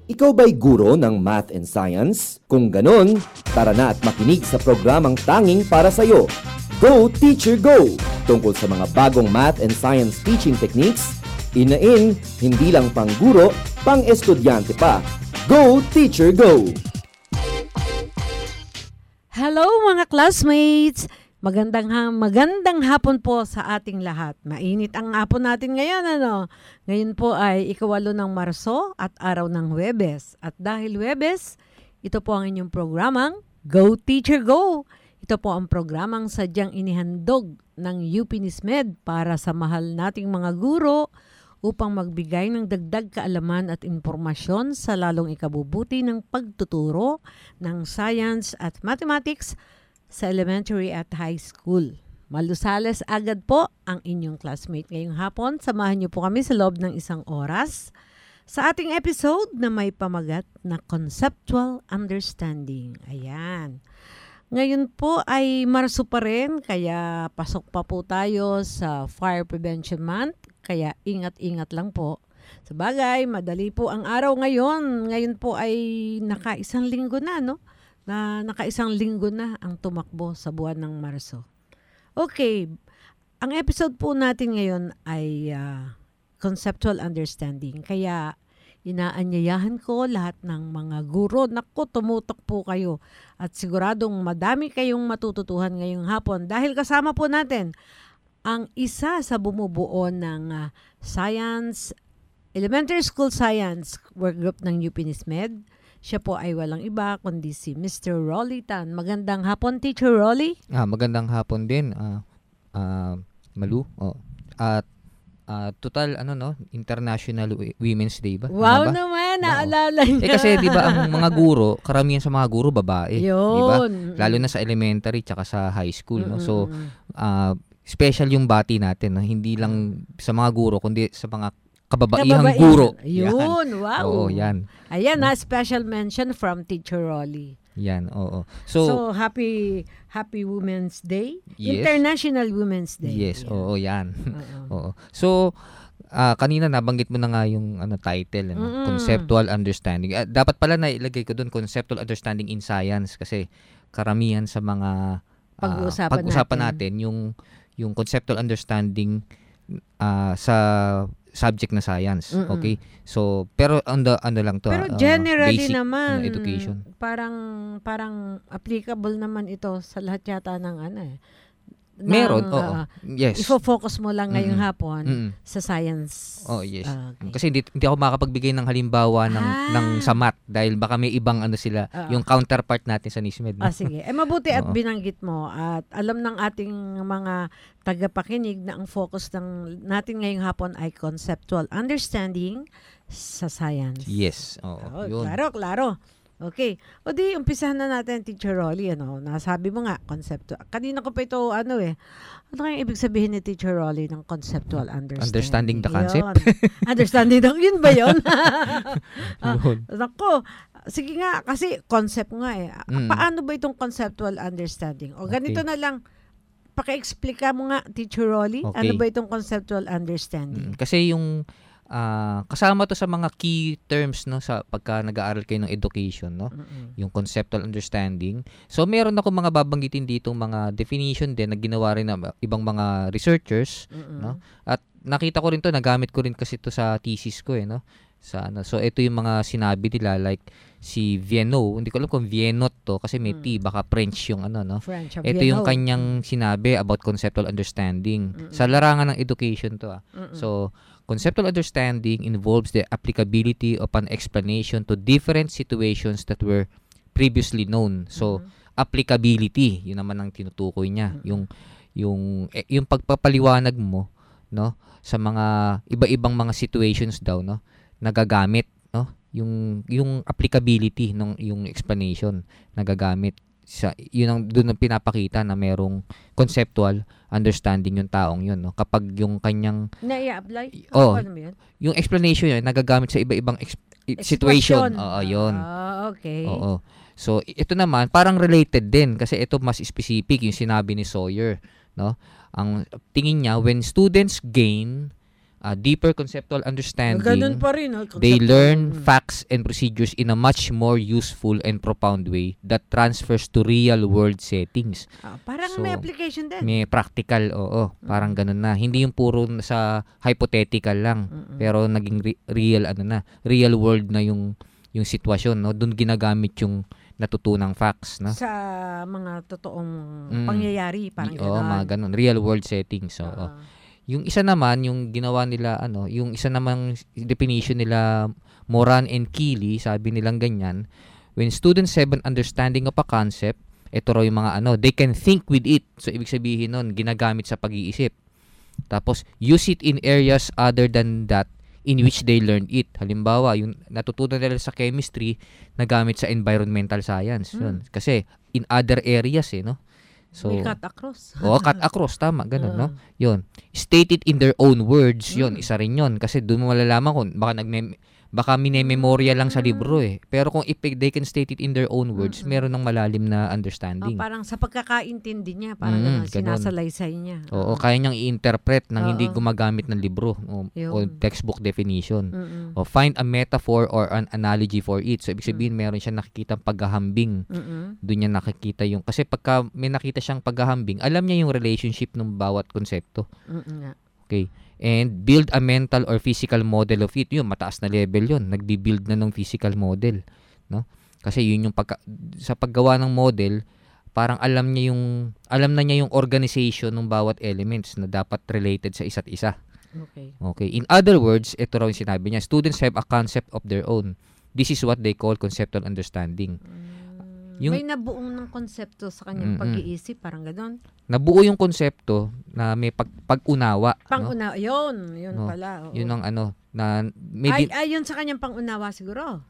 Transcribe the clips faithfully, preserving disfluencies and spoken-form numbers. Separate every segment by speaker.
Speaker 1: Ikaw ba'y guro ng math and science? Kung ganon, tara na at makinig sa programang tanging para sa'yo. Go Teacher Go! Tungkol sa mga bagong math and science teaching techniques, in-in, hindi lang pang guro, pang estudyante pa. Go Teacher Go!
Speaker 2: Hello mga classmates! Magandang ha- magandang hapon po sa ating lahat. Mainit ang hapon natin ngayon, ano? Ngayon po ay ikawalo ng Marso at araw ng Huwebes. At dahil Huwebes, ito po ang inyong programang Go Teacher Go! Ito po ang programang sadyang inihandog ng U P Nismed para sa mahal nating mga guro upang magbigay ng dagdag kaalaman at impormasyon sa lalong ikabubuti ng pagtuturo ng science at mathematics sa elementary at high school. Malusales agad po ang inyong classmate ngayong hapon. Samahan niyo po kami sa loob ng isang oras sa ating episode na may pamagat na Conceptual Understanding. Ayan. Ngayon po ay Marso pa rin, kaya pasok pa po tayo sa Fire Prevention Month. Kaya ingat-ingat lang po. Sabagay, madali po ang araw ngayon. Ngayon po ay nakaisang linggo na, no? na nakaisang linggo na ang tumakbo sa buwan ng Marso. Okay, ang episode po natin ngayon ay uh, Conceptual Understanding. Kaya inaanyayahan ko lahat ng mga guro. Naku, tumutok po kayo. At siguradong madami kayong matututuhan ngayong hapon. Dahil kasama po natin ang isa sa bumubuo ng uh, Science, Elementary School Science Workgroup ng U P Nismed. Siya po ay walang iba kundi si Mister Rolly Tan. Magandang hapon, Teacher Rolly.
Speaker 3: Ah, magandang hapon din, uh, uh, Malu. Oh. At uh, total ano no, International Women's Day ba?
Speaker 2: Wow
Speaker 3: ba?
Speaker 2: naman, naalala niya.
Speaker 3: Eh kasi 'di ba ang mga guro, karamihan sa mga guro babae, 'di ba? Lalo na sa elementary tsaka sa high school, no. So uh, special yung bati natin, no? Hindi lang sa mga guro kundi sa mga kababaihang
Speaker 2: Kababaihan.
Speaker 3: guro.
Speaker 2: Yun, yan. Wow.
Speaker 3: Oo, yan.
Speaker 2: Ayan na, special mention from Teacher Rolly.
Speaker 3: Yan, oo.
Speaker 2: So,
Speaker 3: So,
Speaker 2: happy happy Women's Day.
Speaker 3: Yes.
Speaker 2: International Women's Day.
Speaker 3: Yes,
Speaker 2: Ayan.
Speaker 3: oo, yan.
Speaker 2: Oo.
Speaker 3: Oo. So, uh, kanina nabanggit mo na nga yung ano title, ano,
Speaker 2: Mm-mm.
Speaker 3: Conceptual Understanding. Uh, dapat pala na ilagay ko doon Conceptual Understanding in Science kasi karamihan sa mga uh,
Speaker 2: Pag-uusapan
Speaker 3: pag-usapan
Speaker 2: natin.
Speaker 3: natin, yung yung conceptual understanding uh, sa subject na science.
Speaker 2: Mm-mm.
Speaker 3: Okay? So, pero ano ano lang to,
Speaker 2: Pero
Speaker 3: uh,
Speaker 2: generally
Speaker 3: basic,
Speaker 2: naman,
Speaker 3: ano, education.
Speaker 2: parang parang applicable naman ito sa lahat yata ng ano eh. ng,
Speaker 3: Meron, oo.
Speaker 2: ah,
Speaker 3: Yes.
Speaker 2: Ifo-focus mo lang ngayong
Speaker 3: Mm-mm.
Speaker 2: hapon
Speaker 3: Mm-mm.
Speaker 2: sa science.
Speaker 3: Oh, yes.
Speaker 2: Ah, okay.
Speaker 3: Kasi hindi, hindi ako makapagbigay ng halimbawa ng
Speaker 2: Ah.
Speaker 3: ng sa math dahil baka may ibang ano sila,
Speaker 2: Ah.
Speaker 3: yung counterpart natin sa Nismed. No?
Speaker 2: Ah, sige. Eh, mabuti at
Speaker 3: Oo.
Speaker 2: binanggit mo at alam ng ating mga tagapakinig na ang focus ng natin ngayong hapon ay conceptual understanding sa science.
Speaker 3: Yes. Oo.
Speaker 2: Oh,
Speaker 3: yun.
Speaker 2: klaro, klaro. Okay. O di, umpisahan na natin, Teacher Rolly. Ano, nasabi mo nga, conceptual. Kanina ko pa ito, ano eh, ano kayang ibig sabihin ni Teacher Rolly ng conceptual understanding?
Speaker 3: Understanding the concept?
Speaker 2: Yun. Understanding the, yun ba yun? Ah,
Speaker 3: Yun.
Speaker 2: Nako, sige nga, kasi concept nga eh.
Speaker 3: Mm.
Speaker 2: Paano ba itong conceptual understanding? O ganito
Speaker 3: Okay.
Speaker 2: na lang, paki-explica mo nga, Teacher Rolly,
Speaker 3: Okay.
Speaker 2: ano ba itong conceptual understanding?
Speaker 3: Mm, kasi yung ah, kasama to sa mga key terms no sa pagka nag-aaral kayo ng education, no?
Speaker 2: Mm-mm.
Speaker 3: Yung conceptual understanding. So meron ako mga babanggitin dito mga definition din na ginawa rin ng ibang mga researchers,
Speaker 2: Mm-mm.
Speaker 3: no? At nakita ko rin to, nagamit ko rin kasi to sa thesis ko eh, no? Sa ano. So ito yung mga sinabi nila like si Vienno, hindi ko alam kung Vienno to kasi may
Speaker 2: Mm.
Speaker 3: T, baka French yung ano, no?
Speaker 2: French of
Speaker 3: Ito yung
Speaker 2: Vienno.
Speaker 3: kanyang sinabi about conceptual understanding.
Speaker 2: Mm-mm.
Speaker 3: Sa larangan ng education to ah.
Speaker 2: Mm-mm.
Speaker 3: So, conceptual understanding involves the applicability of an explanation to different situations that were previously known. So,
Speaker 2: Mhm.
Speaker 3: applicability, yun naman ang tinutukoy niya.
Speaker 2: Mm-mm.
Speaker 3: Yung yung eh, yung pagpapaliwanag mo, no, sa mga iba-ibang mga situations daw, no, nagagamit, no, yung yung applicability ng yung explanation nagagamit sa yun ang doon ang pinapakita na merong conceptual understanding yung taong yun, no, kapag yung kanyang
Speaker 2: Na-i-apply?
Speaker 3: Oh.
Speaker 2: Ano ba yun?
Speaker 3: yung explanation yun nagagamit sa iba-ibang ex- situation. Oo, yun.
Speaker 2: Ah, okay.
Speaker 3: Oo. So i- ito naman parang related din kasi ito mas specific yung sinabi ni Sawyer, no? Ang tingin niya when students gain uh, deeper conceptual understanding.
Speaker 2: Ganun pa rin. Oh,
Speaker 3: They
Speaker 2: concept-
Speaker 3: learn
Speaker 2: Mm.
Speaker 3: facts and procedures in a much more useful and profound way that transfers to real-world settings.
Speaker 2: Ah, parang
Speaker 3: So,
Speaker 2: may application din.
Speaker 3: May practical, oo. Parang ganun na. Hindi yung puro sa hypothetical lang.
Speaker 2: Mm-mm.
Speaker 3: Pero naging re- real, ano na, real world na yung yung sitwasyon, no? Doon ginagamit yung natutunang facts, no?
Speaker 2: Sa mga totoong
Speaker 3: Mm.
Speaker 2: pangyayari, parang
Speaker 3: Oo,
Speaker 2: gano'n.
Speaker 3: mga ganun. Real world settings, oo.
Speaker 2: Oo.
Speaker 3: Yung isa naman, yung ginawa nila, ano, yung isa namang definition nila, Moran and Keeley, sabi nilang ganyan, when students have an understanding of a concept, ito raw yung mga ano, they can think with it. So, ibig sabihin nun, ginagamit sa pag-iisip. Tapos, use it in areas other than that in which they learned it. Halimbawa, yung natutunan nila sa chemistry, nagamit sa environmental science. Yun. Kasi, in other areas, eh, no? So,
Speaker 2: May cut across.
Speaker 3: Oo, cut across, tama, ganun, no?
Speaker 2: Oo.
Speaker 3: Yun. State it in their own words, yun,
Speaker 2: Mm.
Speaker 3: isa rin yun. Kasi doon mo malalaman kung baka nagme baka minememorya lang sa libro eh. Pero kung if they can state it in their own words,
Speaker 2: Mm-mm.
Speaker 3: meron ng malalim na
Speaker 2: Oh,
Speaker 3: understanding.
Speaker 2: parang sa pagkakaintindi niya, parang
Speaker 3: Mm,
Speaker 2: gano'n,
Speaker 3: ganun.
Speaker 2: sinasalaysay niya.
Speaker 3: Oo, kaya niyang i-interpret nang hindi
Speaker 2: Oo.
Speaker 3: gumagamit ng libro o,
Speaker 2: Yun.
Speaker 3: o textbook definition.
Speaker 2: Mm-mm.
Speaker 3: O find a metaphor or an analogy for it. So, ibig
Speaker 2: Mm.
Speaker 3: sabihin, meron siya nakikita paghahambing.
Speaker 2: Mm-mm.
Speaker 3: Doon niya nakikita yung, kasi pagka may nakita siyang paghahambing, alam niya yung relationship ng bawat konsepto.
Speaker 2: Mm-mm nga.
Speaker 3: Okay. And build a mental or physical model of it. Yun, mataas na level yun. Nagbi-build na ng physical model. No? Kasi yun yung pagka, sa paggawa ng model, parang alam niya yung, alam na niya yung organization ng bawat elements na dapat related sa isa't isa.
Speaker 2: Okay.
Speaker 3: Okay. In other words, ito raw yung sinabi niya, students have a concept of their own. This is what they call conceptual understanding. Yung-
Speaker 2: May nabuong ng konsepto sa kanyang
Speaker 3: Mm-mm.
Speaker 2: pag-iisip, parang gano'n.
Speaker 3: Nabuo yung konsepto na may pag, pag-unawa. no?
Speaker 2: Pang-una, yun, yun
Speaker 3: No,
Speaker 2: pala. oo.
Speaker 3: Yun ang ano, na may
Speaker 2: ay,
Speaker 3: di-
Speaker 2: ay, yun sa kanyang pang-unawa siguro.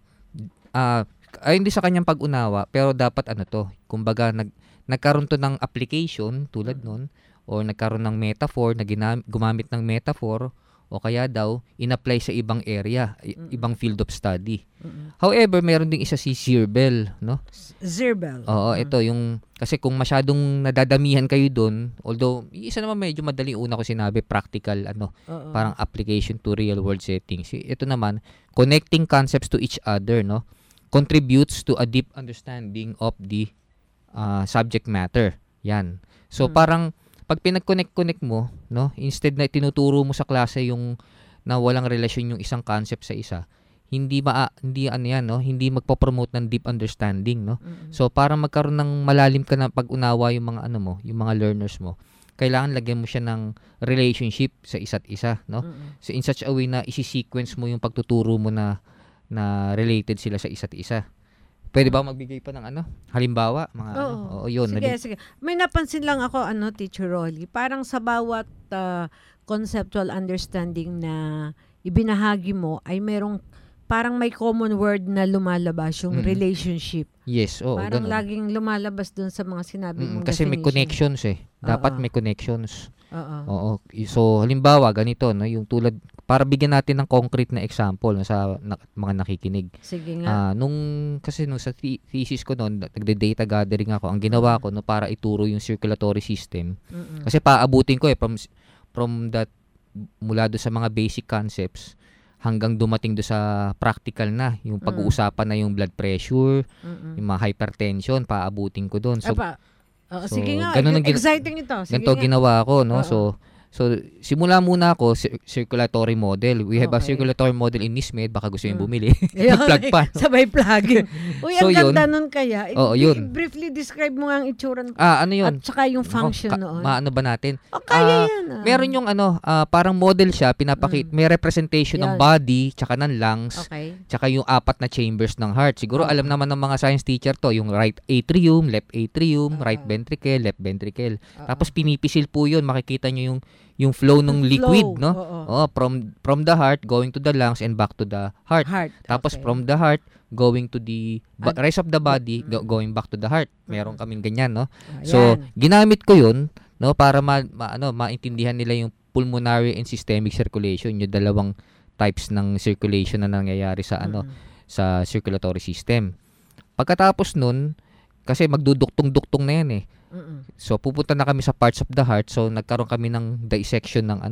Speaker 3: ah ay hindi sa kanyang pag-unawa, pero dapat ano to, kumbaga nag nagkaroon to ng application tulad nun, or nagkaroon ng metaphor na ginam- gumamit ng metaphor, o kaya daw in-apply sa ibang area, i-
Speaker 2: Mm-mm.
Speaker 3: ibang field of study.
Speaker 2: Mm-mm.
Speaker 3: However, meron ding isa si Zirbel, no?
Speaker 2: Zirbel.
Speaker 3: Oo, ito yung kasi kung masyadong nadadamihan kayo doon, although yung isa naman medyo madali, una ko sinabi practical ano,
Speaker 2: Oo.
Speaker 3: parang application to real world settings. Ito naman, connecting concepts to each other, no, contributes to a deep understanding of the uh, subject matter. Yan. So
Speaker 2: Mm.
Speaker 3: parang pag pinag-connect-connect mo, no, instead na tinuturo mo sa klase yung na walang relasyon yung isang concept sa isa, hindi ma hindi ano yan, no, hindi magpo-promote ng deep understanding, no.
Speaker 2: Mm-mm.
Speaker 3: So para magkaroon ng malalim ka na pag-unawa yung mga ano mo, yung mga learners mo, kailangan lagyan mo siya ng relationship sa isa't isa, no?
Speaker 2: Mm-mm.
Speaker 3: So in such a way na isi-sequence mo yung pagtuturo mo na na related sila sa isa't isa. Pwede ba magbigay pa ng ano? Halimbawa, mga ano?
Speaker 2: Oo.
Speaker 3: Oo, yun.
Speaker 2: Sige,
Speaker 3: Halim-
Speaker 2: sige. May napansin lang ako, ano, Teacher Rolly, parang sa bawat ah, conceptual understanding na ibinahagi mo ay merong parang may common word na lumalabas, yung
Speaker 3: Mm.
Speaker 2: relationship.
Speaker 3: yes, oo,
Speaker 2: parang
Speaker 3: ganun.
Speaker 2: laging lumalabas dun sa mga sinabi
Speaker 3: Mm,
Speaker 2: mong
Speaker 3: kasi may
Speaker 2: definition.
Speaker 3: connections eh. Dapat
Speaker 2: Oo.
Speaker 3: may connections.
Speaker 2: Oo.
Speaker 3: Oo. So halimbawa ganito, no, yung tulad para bigyan natin ng concrete na example, no, sa na- mga nakikinig.
Speaker 2: Sige nga.
Speaker 3: Ah, nung kasi nung sa the- thesis ko noon, nagde-data gathering ako. Ang ginawa ko no para ituro yung circulatory system.
Speaker 2: Mm-mm.
Speaker 3: Kasi paabutin ko eh from from that mula do sa mga basic concepts hanggang dumating do sa practical na, yung
Speaker 2: Mm.
Speaker 3: pag-uusapan na yung blood pressure,
Speaker 2: Mm-mm.
Speaker 3: yung mga hypertension, paabutin ko doon. So
Speaker 2: Apa, oo,
Speaker 3: so,
Speaker 2: sige nga.
Speaker 3: ganun ang gina-
Speaker 2: Exciting ito. Sige
Speaker 3: ganito
Speaker 2: nga.
Speaker 3: ginawa ko, no?
Speaker 2: Oo.
Speaker 3: So so simula muna ako cir- circulatory model. We have a
Speaker 2: Okay.
Speaker 3: circulatory model in NISMED, baka gusto
Speaker 2: Mm.
Speaker 3: yung bumili.
Speaker 2: Ayun,
Speaker 3: Plug pa.
Speaker 2: Sabay plugging. Uy,
Speaker 3: So,
Speaker 2: ang
Speaker 3: yun.
Speaker 2: ganda nun kaya. I-
Speaker 3: Oo,
Speaker 2: i-
Speaker 3: yun.
Speaker 2: Briefly describe mo nga ang itsura n-
Speaker 3: Ah, ano yun?
Speaker 2: at saka yung
Speaker 3: Nako,
Speaker 2: function
Speaker 3: ka-
Speaker 2: noon.
Speaker 3: Maano ba natin?
Speaker 2: O, kaya
Speaker 3: Ah,
Speaker 2: yan. ah.
Speaker 3: Meron yung ano, ah, parang model siya, pinapakita,
Speaker 2: Mm.
Speaker 3: may representation
Speaker 2: Yan.
Speaker 3: ng body, tsaka ng lungs,
Speaker 2: Okay.
Speaker 3: tsaka yung apat na chambers ng heart. Siguro
Speaker 2: Oo.
Speaker 3: alam naman ng mga science teacher to, yung right atrium, left atrium,
Speaker 2: Oo.
Speaker 3: right ventricle, left ventricle.
Speaker 2: Oo.
Speaker 3: Tapos pinipisil po yun, makikita nyo yung yung flow ng liquid,
Speaker 2: Flow,
Speaker 3: no?
Speaker 2: oo.
Speaker 3: Oh, from from the heart going to the lungs and back to the heart.
Speaker 2: Heart.
Speaker 3: Tapos
Speaker 2: okay.
Speaker 3: from the heart going to the ba-
Speaker 2: Ad-
Speaker 3: rest of the body
Speaker 2: Mm.
Speaker 3: go- going back to the heart. Meron
Speaker 2: Mm.
Speaker 3: kaming ganyan, no?
Speaker 2: Ayan.
Speaker 3: So, ginamit ko 'yun, no, para ma, ma- ano, maintindihan nila yung pulmonary and systemic circulation, yung dalawang types ng circulation na nangyayari sa ano,
Speaker 2: Mm.
Speaker 3: sa circulatory system. Pagkatapos nun, kasi magduduktong-duktong na 'yan eh.
Speaker 2: Mm-mm.
Speaker 3: So, pupunta na kami sa parts of the heart. So, nagkaroon kami ng dissection ng ano,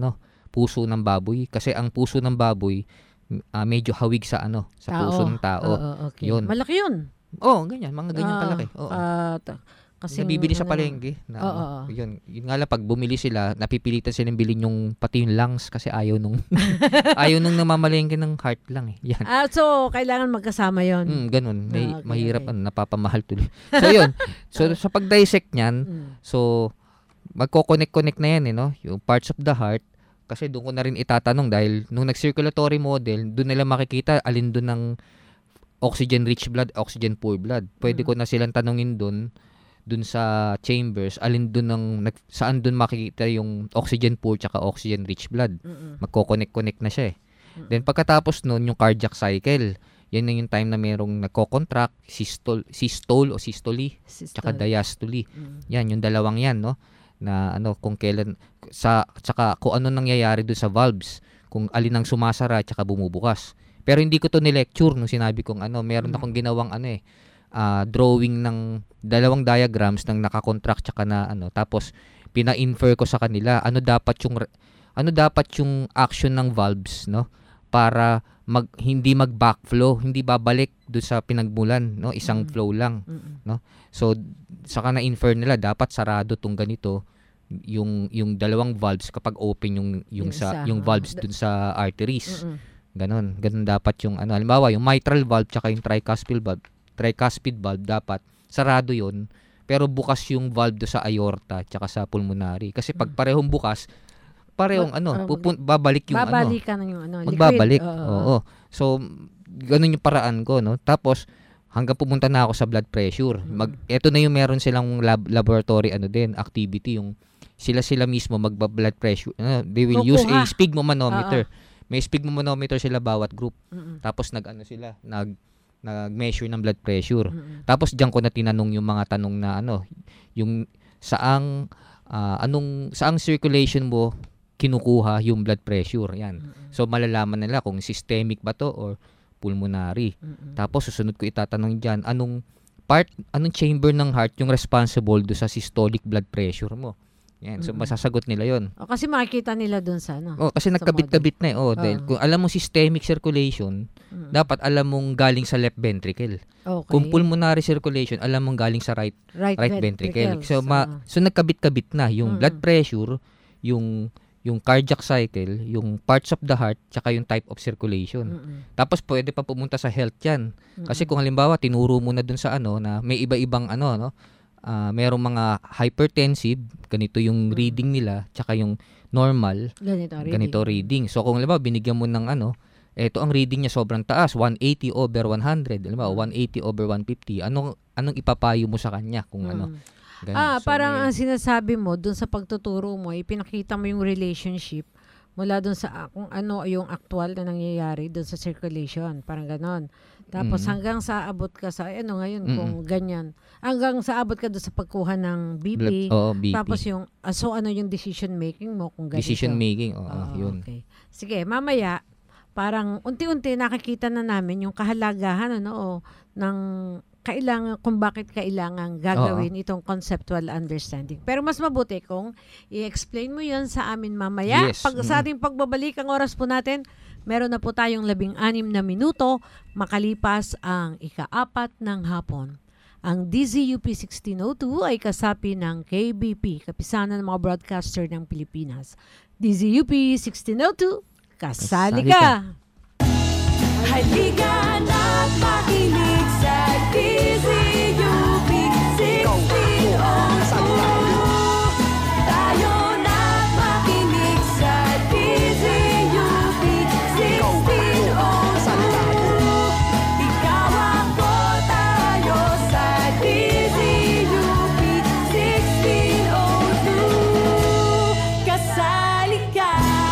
Speaker 3: puso ng baboy. Kasi ang puso ng baboy, uh, medyo hawig sa ano, sa
Speaker 2: Tao.
Speaker 3: puso ng tao.
Speaker 2: Oo, okay.
Speaker 3: Yun.
Speaker 2: Malaki yun.
Speaker 3: Oo, oh, ganyan. Mga ganyan
Speaker 2: Oo.
Speaker 3: kalaki. Oo.
Speaker 2: Ah, ta- kasi
Speaker 3: Nabibili sa
Speaker 2: ano,
Speaker 3: palengke. Na,
Speaker 2: Oo,
Speaker 3: ano,
Speaker 2: oo.
Speaker 3: yun. Yun nga lang, pag bumili sila, napipilitan silang bilhin yung pati yung lungs kasi ayaw nung ayaw nung namamalengke ng heart lang eh. Yan.
Speaker 2: Ah, so kailangan magkasama 'yon.
Speaker 3: Mm, ganun. May,
Speaker 2: Ah, okay,
Speaker 3: mahirap,
Speaker 2: okay.
Speaker 3: ano, napapamahal tuloy. So, yun. So, sa pag-dissect niyan,
Speaker 2: Mm.
Speaker 3: so, magko-connect-connect na yan, eh, no? Yung parts of the heart. Kasi doon ko na rin itatanong dahil nung nag-circulatory model, doon nila makikita alin doon ng oxygen-rich blood, oxygen-poor blood. Pwede
Speaker 2: Mm.
Speaker 3: ko na silang tanungin doon, doon sa chambers, alin doon ng, nag- saan doon makikita yung oxygen-poor tsaka oxygen-rich blood.
Speaker 2: Mm-mm.
Speaker 3: Magko-connect-connect na siya eh. Then pagkatapos noon, yung cardiac cycle, yan na yung time na merong nagko-contract, systole, systole o systole, tsaka
Speaker 2: Systole.
Speaker 3: diastole.
Speaker 2: Mm.
Speaker 3: Yan, yung dalawang yan, no? Na ano, kung kailan, sa, tsaka kung ano nangyayari doon sa valves, kung alin ang sumasara, tsaka bumubukas. Pero hindi ko to ni-lecture nung sinabi kong ano, meron akong ginawang ano eh, ah, drawing ng dalawang diagrams ng nakakontract tsaka na ano, tapos pina-infer ko sa kanila ano dapat yung re- ano dapat yung action ng valves, no? Para mag hindi mag-backflow, hindi babalik doon sa pinagmulan, no? Isang
Speaker 2: Mm.
Speaker 3: flow lang.
Speaker 2: Mm-mm.
Speaker 3: So saka na-infer nila dapat sarado tong ganito yung yung dalawang valves kapag open yung yung
Speaker 2: Yung
Speaker 3: sa
Speaker 2: isa,
Speaker 3: yung
Speaker 2: ah.
Speaker 3: valves dun sa arteries.
Speaker 2: Mm-mm.
Speaker 3: Ganon, ganon dapat yung ano, halimbawa yung mitral valve tsaka yung tricuspid valve, tricuspid valve dapat sarado yon, pero bukas yung valve do sa aorta tsaka sa pulmonary. Kasi pag parehong bukas, parehong
Speaker 2: Ba-
Speaker 3: ano,
Speaker 2: ah,
Speaker 3: pupun- babalik yung ano.
Speaker 2: Babalikan ng yung ano, liquid.
Speaker 3: Magbabalik.
Speaker 2: Oo.
Speaker 3: Oo. So, ganun yung paraan ko, no? Tapos, hanggang pumunta na ako sa blood pressure. Mag, eto na yung meron silang lab, laboratory, ano din, activity, yung sila-sila mismo magba-blood pressure. Uh, they will use a
Speaker 2: Kukuha.
Speaker 3: sphygmomanometer. May sphygmomanometer sila bawat group.
Speaker 2: Mm-mm.
Speaker 3: Tapos, nag-ano sila, nag, nag-measure ng blood pressure.
Speaker 2: Mm-mm.
Speaker 3: Tapos, diyan ko na tinanong yung mga tanong na, ano, yung saang, ah, anong, saang circulation mo kinukuha yung blood pressure. Yan. So, malalaman nila kung systemic ba to or pulmonary.
Speaker 2: Mm-mm.
Speaker 3: Tapos, susunod ko itatanong dyan, anong part, anong chamber ng heart yung responsible do sa systolic blood pressure mo? Yan. So,
Speaker 2: Mm-mm.
Speaker 3: masasagot nila yon.
Speaker 2: O, kasi makikita nila dun sa ano.
Speaker 3: Oh, kasi
Speaker 2: sa
Speaker 3: nagkabit-kabit na eh. Oh, dahil
Speaker 2: Oo.
Speaker 3: kung alam mo systemic circulation,
Speaker 2: Mm.
Speaker 3: dapat alam mong galing sa left ventricle.
Speaker 2: Okay.
Speaker 3: Kung pulmonary circulation, alam mong galing sa right
Speaker 2: right,
Speaker 3: right ventricle. So,
Speaker 2: ah.
Speaker 3: ma, so nagkabit-kabit na yung
Speaker 2: Mm.
Speaker 3: blood pressure, yung yung cardiac cycle, yung parts of the heart, tsaka yung type of circulation.
Speaker 2: Mm-mm.
Speaker 3: Tapos pwede pa pumunta sa health 'yan. Kasi
Speaker 2: Mm-mm.
Speaker 3: kung halimbawa tinuro mo na dun sa ano na may iba-ibang ano no, ah, merong mga hypertensive, ganito yung reading nila, tsaka yung normal,
Speaker 2: ganito reading.
Speaker 3: ganito reading. So kung halimbawa binigyan mo ng ano, eto ang reading niya sobrang taas, one eighty over one hundred, halimbawa one eighty over one fifty. Anong anong ipapayo mo sa kanya kung ano?
Speaker 2: Mm.
Speaker 3: Ganun.
Speaker 2: Ah,
Speaker 3: So,
Speaker 2: parang
Speaker 3: may-
Speaker 2: ang sinasabi mo dun sa pagtuturo mo, ipinakita mo yung relationship mula dun sa ah, kung ano yung actual na nangyayari dun sa circulation, parang ganon. Tapos
Speaker 3: Mhm.
Speaker 2: hanggang sa abot ka sa ano ngayon
Speaker 3: Mm-mm.
Speaker 2: kung ganyan. Hanggang sa abot ka dun sa pagkuha ng B P.
Speaker 3: blood, oo, B P.
Speaker 2: Tapos yung ah, so ano yung decision making mo kung ganito.
Speaker 3: Decision making, oo,
Speaker 2: Oo,
Speaker 3: yun.
Speaker 2: Okay. Sige, mamaya parang unti-unti nakikita na namin yung kahalagahan ano o, ng kailangan kung bakit kailangan gagawin itong conceptual understanding. Pero mas mabuti kung i-explain mo 'yon sa amin mamaya.
Speaker 3: Yes,
Speaker 2: Pag sa ating pagbabalik ang oras po natin, meron na po tayong labing anim na minuto makalipas ang ikaapat ng hapon. Ang D Z U P sixteen oh two ay kasapi ng K B P, Kapisanan ng mga Broadcaster ng Pilipinas. D Z U P sixteen oh two, kasali
Speaker 3: Kasali ka.
Speaker 2: ka!
Speaker 4: Halika na't makinig sa D Z U P sixteen oh two. Tayo na't makinig sa D Z U P sixteen oh two. Ikaw ako, tayo sa D Z U P sixteen oh two. Kasali ka.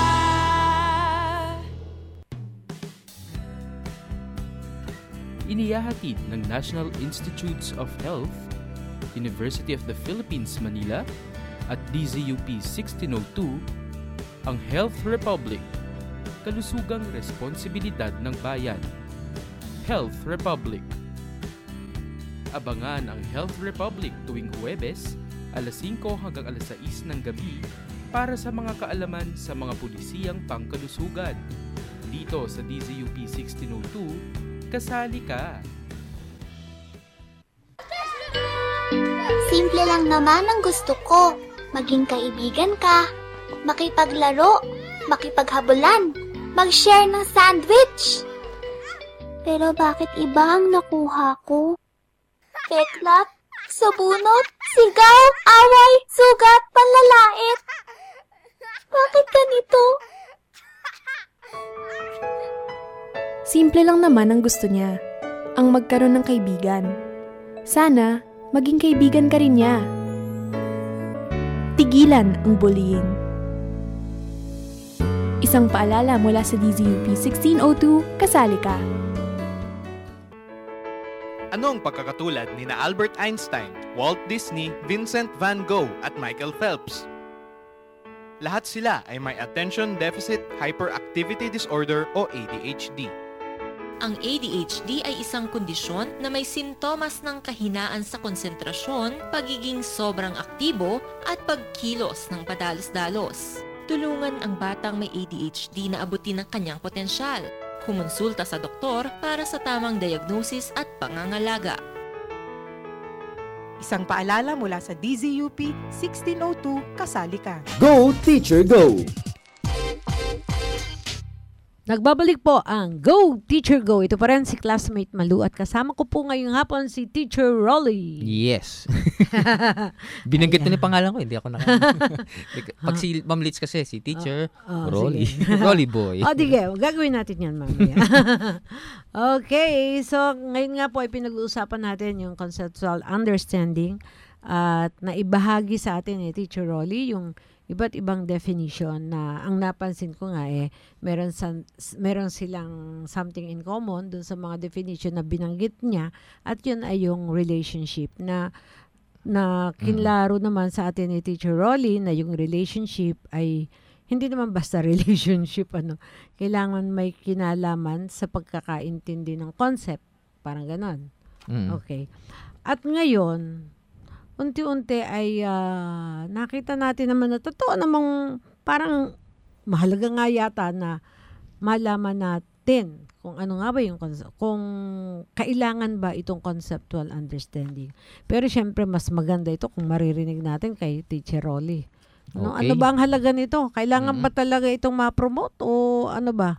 Speaker 5: Inihahatid ng National Institutes of Health, University of the Philippines, Manila at D Z U P sixteen oh two ang Health Republic, kalusugang responsibilidad ng bayan. Health Republic. Abangan ang Health Republic tuwing Huwebes, alas singko hanggang alas sais ng gabi para sa mga kaalaman sa mga pulisiyang pangkalusugan. Dito sa D Z U P sixteen oh two, kasali ka!
Speaker 6: Simple lang naman ang gusto ko. Maging kaibigan ka, makipaglaro, makipaghabulan, mag-share ng sandwich. Pero bakit iba ang nakuha ko? Peklap, sabunot, sigaw, away, sugat, panlalait. Bakit ganito?
Speaker 7: Simple lang naman ang gusto niya, ang magkaroon ng kaibigan. Sana, maging kaibigan ka rin niya. Tigilan ang bullying. Isang paalala mula sa D Z U P sixteen oh two, kasali ka.
Speaker 8: Ano ang pagkakatulad ni na Albert Einstein, Walt Disney, Vincent van Gogh at Michael Phelps? Lahat sila ay may Attention Deficit Hyperactivity Disorder o A D H D.
Speaker 9: Ang A D H D ay isang kondisyon na may sintomas ng kahinaan sa konsentrasyon, pagiging sobrang aktibo, at pagkilos ng padalos-dalos. Tulungan ang batang may A D H D na abutin ang kanyang potensyal. Kumonsulta sa doktor para sa tamang diagnosis at pangangalaga.
Speaker 10: Isang paalala mula sa D Z U P sixteen oh two, kasali ka.
Speaker 1: Go Teacher Go!
Speaker 2: Nagbabalik po ang Go Teacher Go. Ito pa rin si classmate Malu at kasama ko po ngayong hapon si Teacher Rolly.
Speaker 3: Yes. Binanggit na ni pangalan ko, hindi ako naka. Pag si Ma'am Litz kasi, si Teacher
Speaker 2: Oh, oh,
Speaker 3: Rolly.
Speaker 2: sige.
Speaker 3: Rolly boy.
Speaker 2: O, dige. Gagawin natin yan mamaya. Okay. So, ngayon nga po ay pinag-uusapan natin yung conceptual understanding at naibahagi sa atin ni Teacher Rolly yung iba't ibang definition na ang napansin ko nga eh meron san, meron silang something in common dun sa mga definition na binanggit niya at yun ay yung relationship na na kinlaro naman sa atin ni Teacher Rolly na yung relationship ay hindi naman basta relationship ano, kailangan may kinalaman sa pagkakaintindi ng concept, parang ganon.
Speaker 3: Mm.
Speaker 2: Okay. At ngayon unti-unti ay uh, nakita natin naman na totoo namang parang mahalaga nga yata na malaman natin kung ano nga ba yung kung kailangan ba itong conceptual understanding. Pero syempre mas maganda ito kung maririnig natin kay Teacher Rolly. Ano,
Speaker 3: Okay.
Speaker 2: ano ba ang halaga nito? Kailangan
Speaker 3: Mm-hmm.
Speaker 2: ba talaga itong ma-promote o ano ba?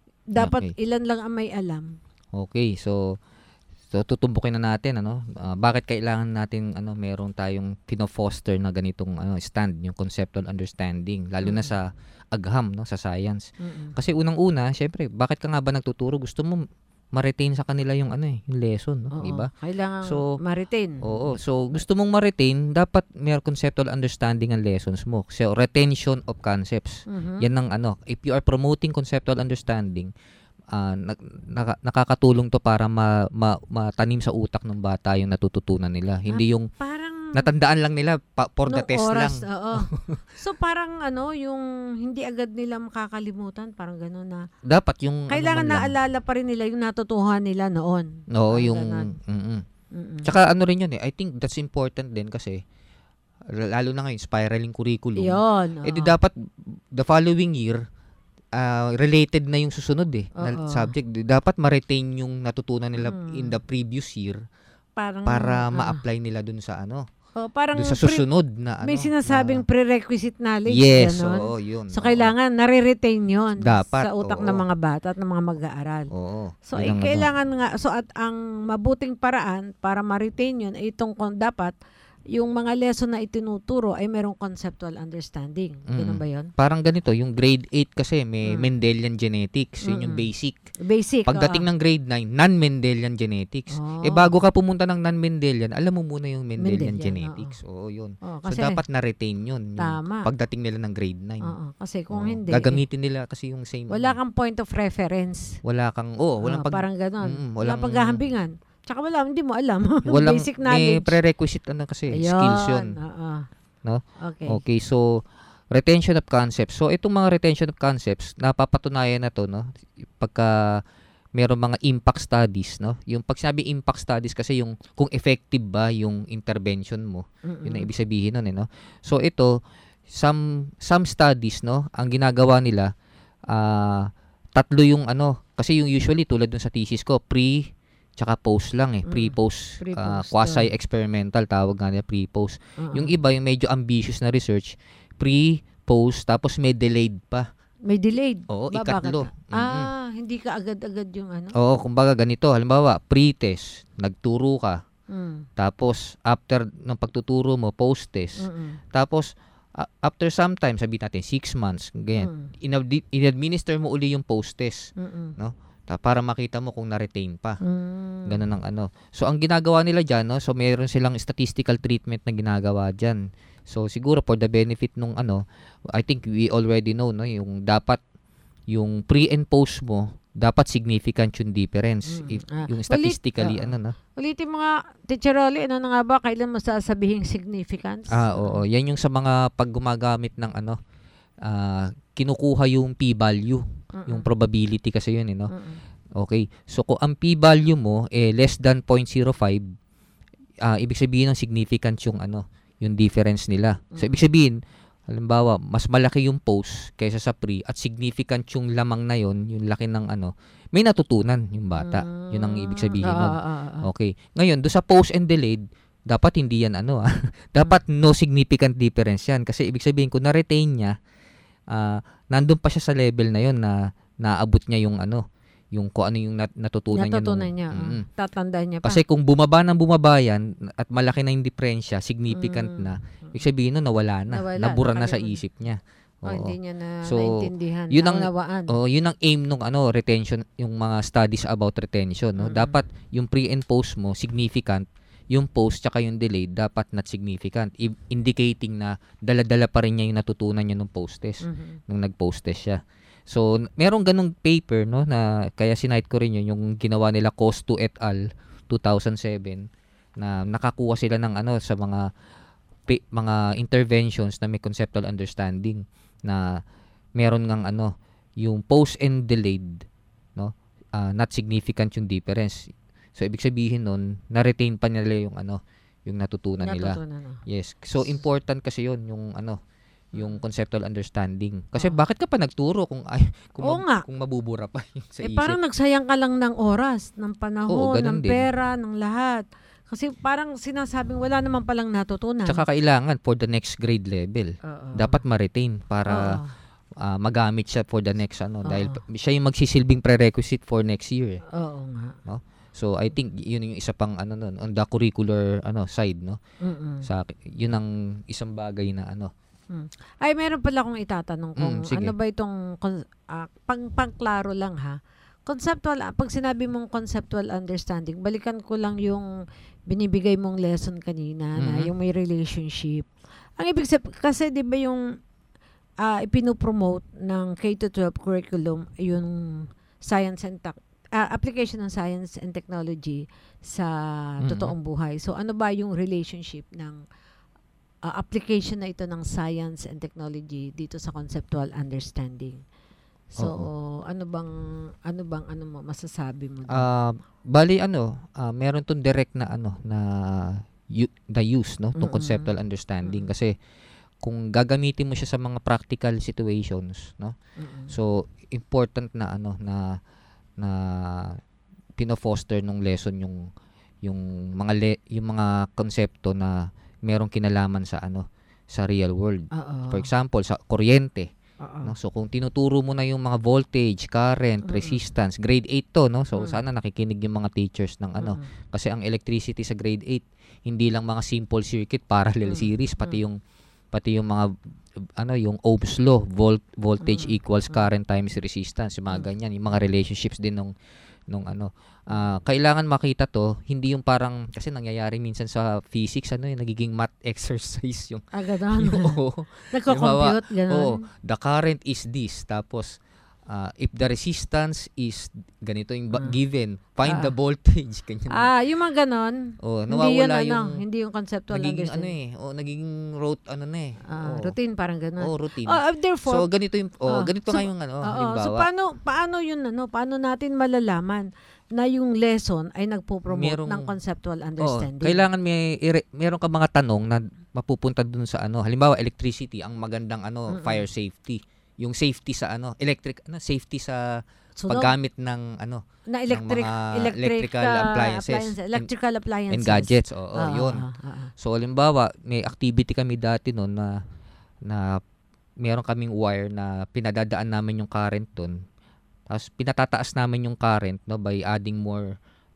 Speaker 2: Dapat
Speaker 3: Okay.
Speaker 2: ilan lang ang may alam.
Speaker 3: Okay, so so tutumbukin na natin ano, ah, bakit kailangan natin ano merong tayong pino-foster na ganitong ano stand, yung conceptual understanding lalo na
Speaker 2: Mm.
Speaker 3: sa agham no, sa science.
Speaker 2: Mm-mm.
Speaker 3: Kasi unang-una, syempre, bakit ka nga ba nagtuturo? Gusto mo ma-retain sa kanila yung ano eh, yung lesson, no,
Speaker 2: Oo,
Speaker 3: di ba?
Speaker 2: Kailangan
Speaker 3: So,
Speaker 2: ma-retain.
Speaker 3: Oo, so gusto mong ma-retain, dapat may conceptual understanding ang lessons mo. So retention of concepts.
Speaker 2: Mhm.
Speaker 3: Yan ang ano, if you are promoting conceptual understanding, ah, nak- naka- nakakatulong to para ma, ma- matanim sa utak ng bata yung natututunan nila. Hindi yung
Speaker 2: Parang
Speaker 3: natandaan lang nila pa, for the
Speaker 2: nung
Speaker 3: test
Speaker 2: oras,
Speaker 3: lang.
Speaker 2: oo. So parang ano, yung hindi agad nila makakalimutan, parang gano'n na.
Speaker 3: Dapat yung
Speaker 2: Kailangan
Speaker 3: ano man lang.
Speaker 2: naalala pa rin nila yung natutuhan nila noon.
Speaker 3: Oo,
Speaker 2: Parang
Speaker 3: yung
Speaker 2: ganon.
Speaker 3: mm-mm.
Speaker 2: Mm-mm.
Speaker 3: Tsaka ano rin yun eh, I think that's important din kasi lalo na ngayon, spiraling curriculum.
Speaker 2: Yun.
Speaker 3: Eh di
Speaker 2: oo.
Speaker 3: dapat the following year, ah, related na yung susunod eh, na
Speaker 2: Oo.
Speaker 3: subject. Di- Dapat ma-retain yung natutunan nila
Speaker 2: Mm.
Speaker 3: in the previous year
Speaker 2: Parang,
Speaker 3: para
Speaker 2: ah,
Speaker 3: ma-apply nila dun sa ano,
Speaker 2: oh, parang
Speaker 3: dun sa
Speaker 2: pre-
Speaker 3: susunod na ano.
Speaker 2: may sinasabing
Speaker 3: na-
Speaker 2: prerequisite knowledge.
Speaker 3: yes,
Speaker 2: ganon.
Speaker 3: oo, yun.
Speaker 2: So,
Speaker 3: oo.
Speaker 2: kailangan nare-retain yun
Speaker 3: Dapat,
Speaker 2: sa utak
Speaker 3: oo.
Speaker 2: ng mga bata at ng mga mag-aaral.
Speaker 3: Oo.
Speaker 2: So,
Speaker 3: yun
Speaker 2: eh,
Speaker 3: ang ano.
Speaker 2: kailangan nga, so at ang mabuting paraan para ma-retain yun, ay itong kon- dapat, yung mga lesson na itinuturo ay merong conceptual understanding. Ganun
Speaker 3: Mm.
Speaker 2: ba yun?
Speaker 3: Parang ganito, yung grade eight kasi may
Speaker 2: Mm.
Speaker 3: Mendelian genetics, yun yung
Speaker 2: Mm-mm.
Speaker 3: basic.
Speaker 2: Basic.
Speaker 3: Pagdating
Speaker 2: oo.
Speaker 3: ng grade nine, non-Mendelian genetics.
Speaker 2: Oh.
Speaker 3: Eh bago ka pumunta ng non-Mendelian, alam mo muna yung Mendelian,
Speaker 2: Mendelian,
Speaker 3: genetics. Oo, yun.
Speaker 2: Oo,
Speaker 3: So
Speaker 2: kasi,
Speaker 3: dapat na-retain yun, yung
Speaker 2: Tama.
Speaker 3: pagdating nila ng grade nine.
Speaker 2: oo, kasi kung
Speaker 3: Oo.
Speaker 2: hindi,
Speaker 3: Gagamitin nila kasi yung same.
Speaker 2: wala
Speaker 3: ano.
Speaker 2: kang point of reference.
Speaker 3: Wala kang, oh, walang
Speaker 2: Oo,
Speaker 3: pag,
Speaker 2: parang ganon.
Speaker 3: Mm,
Speaker 2: Walang
Speaker 3: walang-
Speaker 2: paghahambingan. Tsaka wala, hindi mo alam.
Speaker 3: walang,
Speaker 2: Basic
Speaker 3: may
Speaker 2: knowledge.
Speaker 3: prerequisite ano kasi,
Speaker 2: Ayun,
Speaker 3: skills yun.
Speaker 2: oo.
Speaker 3: No?
Speaker 2: Okay.
Speaker 3: Okay, so, retention of concepts. So, itong mga retention of concepts, napapatunayan na to, no? Pagka meron mga impact studies, no? Yung pag sinabi impact studies kasi yung kung effective ba yung intervention mo.
Speaker 2: Mm-mm.
Speaker 3: Yun ang ibig sabihin nun, eh, no? So, ito, some some studies, no, ang ginagawa nila, ah, tatlo yung ano, kasi yung usually tulad dun sa thesis ko, pre tsaka post lang eh,
Speaker 2: Mm.
Speaker 3: pre-post,
Speaker 2: Pre-post,
Speaker 3: ah,
Speaker 2: ah.
Speaker 3: quasi-experimental tawag nga nila, pre-post.
Speaker 2: Oo.
Speaker 3: Yung iba, yung medyo ambitious na research, pre, post, tapos may delayed pa.
Speaker 2: May delayed.
Speaker 3: Oo,
Speaker 2: Ba,
Speaker 3: ikatlo.
Speaker 2: bakit? Ah, hindi ka agad-agad yung ano?
Speaker 3: Oo, kumbaga ganito, halimbawa, pre-test, nagturo ka,
Speaker 2: Mm.
Speaker 3: tapos after ng pagtuturo mo, post-test,
Speaker 2: Mm-mm.
Speaker 3: tapos a- after some time, sabihin natin six months, ganyan, inad- in-administer mo uli yung post-test,
Speaker 2: Mm-mm.
Speaker 3: no? Ta- para makita mo kung na-retain pa.
Speaker 2: Mm.
Speaker 3: Ganun ang ano. So, ang ginagawa nila dyan, no? So, mayroon silang statistical treatment na ginagawa dyan. So, siguro for the benefit nung ano, I think we already know, no? Yung dapat, yung pre and post mo, dapat significant yung difference.
Speaker 2: Mm.
Speaker 3: If,
Speaker 2: Ah,
Speaker 3: yung
Speaker 2: ulit,
Speaker 3: statistically,
Speaker 2: oo.
Speaker 3: ano, no?
Speaker 2: Ulitin mo nga, Teacher Rolly, ano na nga ba? Kailan mo sasabihing significance?
Speaker 3: Ah, oo. Yan yung sa mga pag gumagamit ng ano, ah, kinukuha yung p-value,
Speaker 2: Mm-mm.
Speaker 3: yung probability kasi yun, eh, no?
Speaker 2: Mm-mm.
Speaker 3: Okay. So, kung ang p-value mo eh less than zero point zero five, ah, ibig sabihin ng significant yung ano, yung difference nila. So, ibig sabihin, halimbawa, mas malaki yung post kaysa sa pre at significant yung lamang na yon, yung laki ng ano, may natutunan yung bata. Yun ang ibig sabihin
Speaker 2: Ah,
Speaker 3: nun.
Speaker 2: ah, ah, ah.
Speaker 3: Okay. Ngayon, do sa post and delayed, dapat hindi yan ano ah. Dapat no significant difference yan. Kasi ibig sabihin, kung na-retain niya, ah, nandun pa siya sa level na yon na naabot niya yung ano, yung kung ano yung nat- natutunan,
Speaker 2: Natutunan
Speaker 3: niya.
Speaker 2: niya.
Speaker 3: nung-
Speaker 2: mm.
Speaker 3: Mm-mm.
Speaker 2: Tatandaan niya pa.
Speaker 3: Kasi kung bumaba ng bumaba yan at malaki na yung diferensya, significant
Speaker 2: Mm.
Speaker 3: na, ibig sabihin nun, nawala na.
Speaker 2: Nawala,
Speaker 3: Nabura na sa
Speaker 2: nakalimutan.
Speaker 3: isip niya.
Speaker 2: Oh,
Speaker 3: Oo.
Speaker 2: hindi niya na
Speaker 3: So,
Speaker 2: naintindihan.
Speaker 3: yun ang-
Speaker 2: naunawaan.
Speaker 3: Oh, yun ang aim nung ano, retention, yung mga studies about retention, no.
Speaker 2: Mm-mm.
Speaker 3: Dapat yung pre and post mo significant, yung post tsaka yung delay dapat not significant, i- indicating na dala-dala pa rin niya yung natutunan niya nung post test,
Speaker 2: Mhm.
Speaker 3: nung nag-post test siya. So, n- merong ganung paper, no, na kaya sinite ko rin yun, yung ginawa nila Costu et al. two thousand seven, na nakakuha sila ng ano sa mga pa- mga interventions na may conceptual understanding, na meron ngang ano, yung post and delayed, no, ah, not significant yung difference. So, ibig sabihin nun, na-retain pa nila yung ano, yung natutunan, nila.
Speaker 2: Natutunan, oh.
Speaker 3: Yes. So, important kasi yun, yung ano, yung conceptual understanding. Kasi
Speaker 2: Oo.
Speaker 3: bakit ka pa nagturo kung ay kung,
Speaker 2: Oo
Speaker 3: mab-
Speaker 2: nga.
Speaker 3: kung mabubura pa yung sa
Speaker 2: Eh,
Speaker 3: isip?
Speaker 2: parang nagsayang ka lang ng oras, ng
Speaker 3: Oo,
Speaker 2: panahon,
Speaker 3: ganun
Speaker 2: ng
Speaker 3: din.
Speaker 2: pera, ng lahat. Kasi parang sinasabing wala naman palang natutunan.
Speaker 3: Tsaka kailangan for the next grade level.
Speaker 2: Oo.
Speaker 3: Dapat ma-retain para
Speaker 2: Oo.
Speaker 3: ah, magamit siya for the next ano,
Speaker 2: Oo.
Speaker 3: dahil p- siya yung magsisilbing prerequisite for next year. eh.
Speaker 2: Oo nga.
Speaker 3: So I think yun yung isa pang ano nun, on the curricular ano side, no.
Speaker 2: Mm-mm.
Speaker 3: Sa yun ang isang bagay na ano.
Speaker 2: Ay, meron pala akong itatanong kung
Speaker 3: Mm, sige.
Speaker 2: ano ba itong, kon- ah, pang, pangklaro lang ha. Conceptual, ah, pag sinabi mong conceptual understanding, balikan ko lang yung binibigay mong lesson kanina na
Speaker 3: Mhm.
Speaker 2: yung may relationship. Ang ibig sabihin, kasi di ba yung ah, ipinopromote ng K to twelve curriculum, yung science and tech, ah, application ng science and technology sa
Speaker 3: Mhm.
Speaker 2: totoong buhay. So, ano ba yung relationship ng uh, application na ito ng science and technology dito sa conceptual understanding? So, ano bang ano bang ano mo masasabi mo? dun?
Speaker 3: Ah, bali ano, ah, meron tong direct na ano na u- the use, no, tong
Speaker 2: Mm-mm.
Speaker 3: conceptual understanding,
Speaker 2: Mm-mm.
Speaker 3: kasi kung gagamitin mo siya sa mga practical situations, no,
Speaker 2: Mm-mm.
Speaker 3: so important na ano na na pino-foster nung lesson yung yung mga le- yung mga konsepto na merong kinalaman sa ano sa real world.
Speaker 2: Oo.
Speaker 3: For example, sa kuryente,
Speaker 2: Oo.
Speaker 3: no? So kung tinuturo mo na yung mga voltage, current,
Speaker 2: Mm-mm.
Speaker 3: resistance, grade eight to, no? So
Speaker 2: Mm.
Speaker 3: sana nakikinig yung mga teachers ng ano,
Speaker 2: Mm-mm.
Speaker 3: kasi ang electricity sa grade eight hindi lang mga simple circuit, parallel
Speaker 2: Mm.
Speaker 3: series, pati
Speaker 2: Mm.
Speaker 3: yung pati yung mga ano, yung Ohm's law, volt voltage
Speaker 2: Mm.
Speaker 3: equals
Speaker 2: Mm.
Speaker 3: current times resistance, yung mga
Speaker 2: Mm.
Speaker 3: ganyan, yung mga relationships din nung nung ano. Ah, kailangan makita to, hindi yung parang kasi nangyayari minsan sa physics, ano, yung nagiging math exercise yung
Speaker 2: Ah, ganun.
Speaker 3: yung oo.
Speaker 2: Nagko-compute,
Speaker 3: Oo,
Speaker 2: ganun.
Speaker 3: the current is this. Tapos, ah, if the resistance is ganito yung ba-
Speaker 2: Ah.
Speaker 3: given, find
Speaker 2: Ah.
Speaker 3: the voltage. Ganyan.
Speaker 2: Ah, yung mga ganon.
Speaker 3: oh,
Speaker 2: Hindi yun,
Speaker 3: nawawala
Speaker 2: ano,
Speaker 3: yung
Speaker 2: hindi yung conceptual
Speaker 3: nagiging ano
Speaker 2: understanding.
Speaker 3: eh. Oh, nagiging rote ano na eh.
Speaker 2: Ah,
Speaker 3: Oo.
Speaker 2: routine, parang ganun.
Speaker 3: Oh, routine.
Speaker 2: Ah, therefore,
Speaker 3: so ganito yung oh,
Speaker 2: ah,
Speaker 3: ganito
Speaker 2: so-
Speaker 3: nga yung ano,
Speaker 2: oo,
Speaker 3: halimbawa.
Speaker 2: so paano paano yun ano, paano natin malalaman na yung lesson ay nagpo-promote
Speaker 3: Merong-
Speaker 2: ng conceptual
Speaker 3: Oo,
Speaker 2: understanding.
Speaker 3: kailangan may ire- meron ka mga tanong na mapupunta dun sa ano. Halimbawa, electricity, ang magandang ano,
Speaker 2: Mm-mm.
Speaker 3: fire safety. Yung safety sa ano, electric ano, safety sa
Speaker 2: Sunog.
Speaker 3: paggamit ng ano,
Speaker 2: na electric,
Speaker 3: ng mga
Speaker 2: electric
Speaker 3: electrical
Speaker 2: uh,
Speaker 3: appliances and-
Speaker 2: electrical appliances.
Speaker 3: and gadgets. Oo,
Speaker 2: Ah,
Speaker 3: yun.
Speaker 2: ah, ah, ah.
Speaker 3: So, halimbawa, may activity kami dati noon na na meron kaming wire na pinadadaan namin yung current doon. Tapos pinatataas namin yung current no by adding more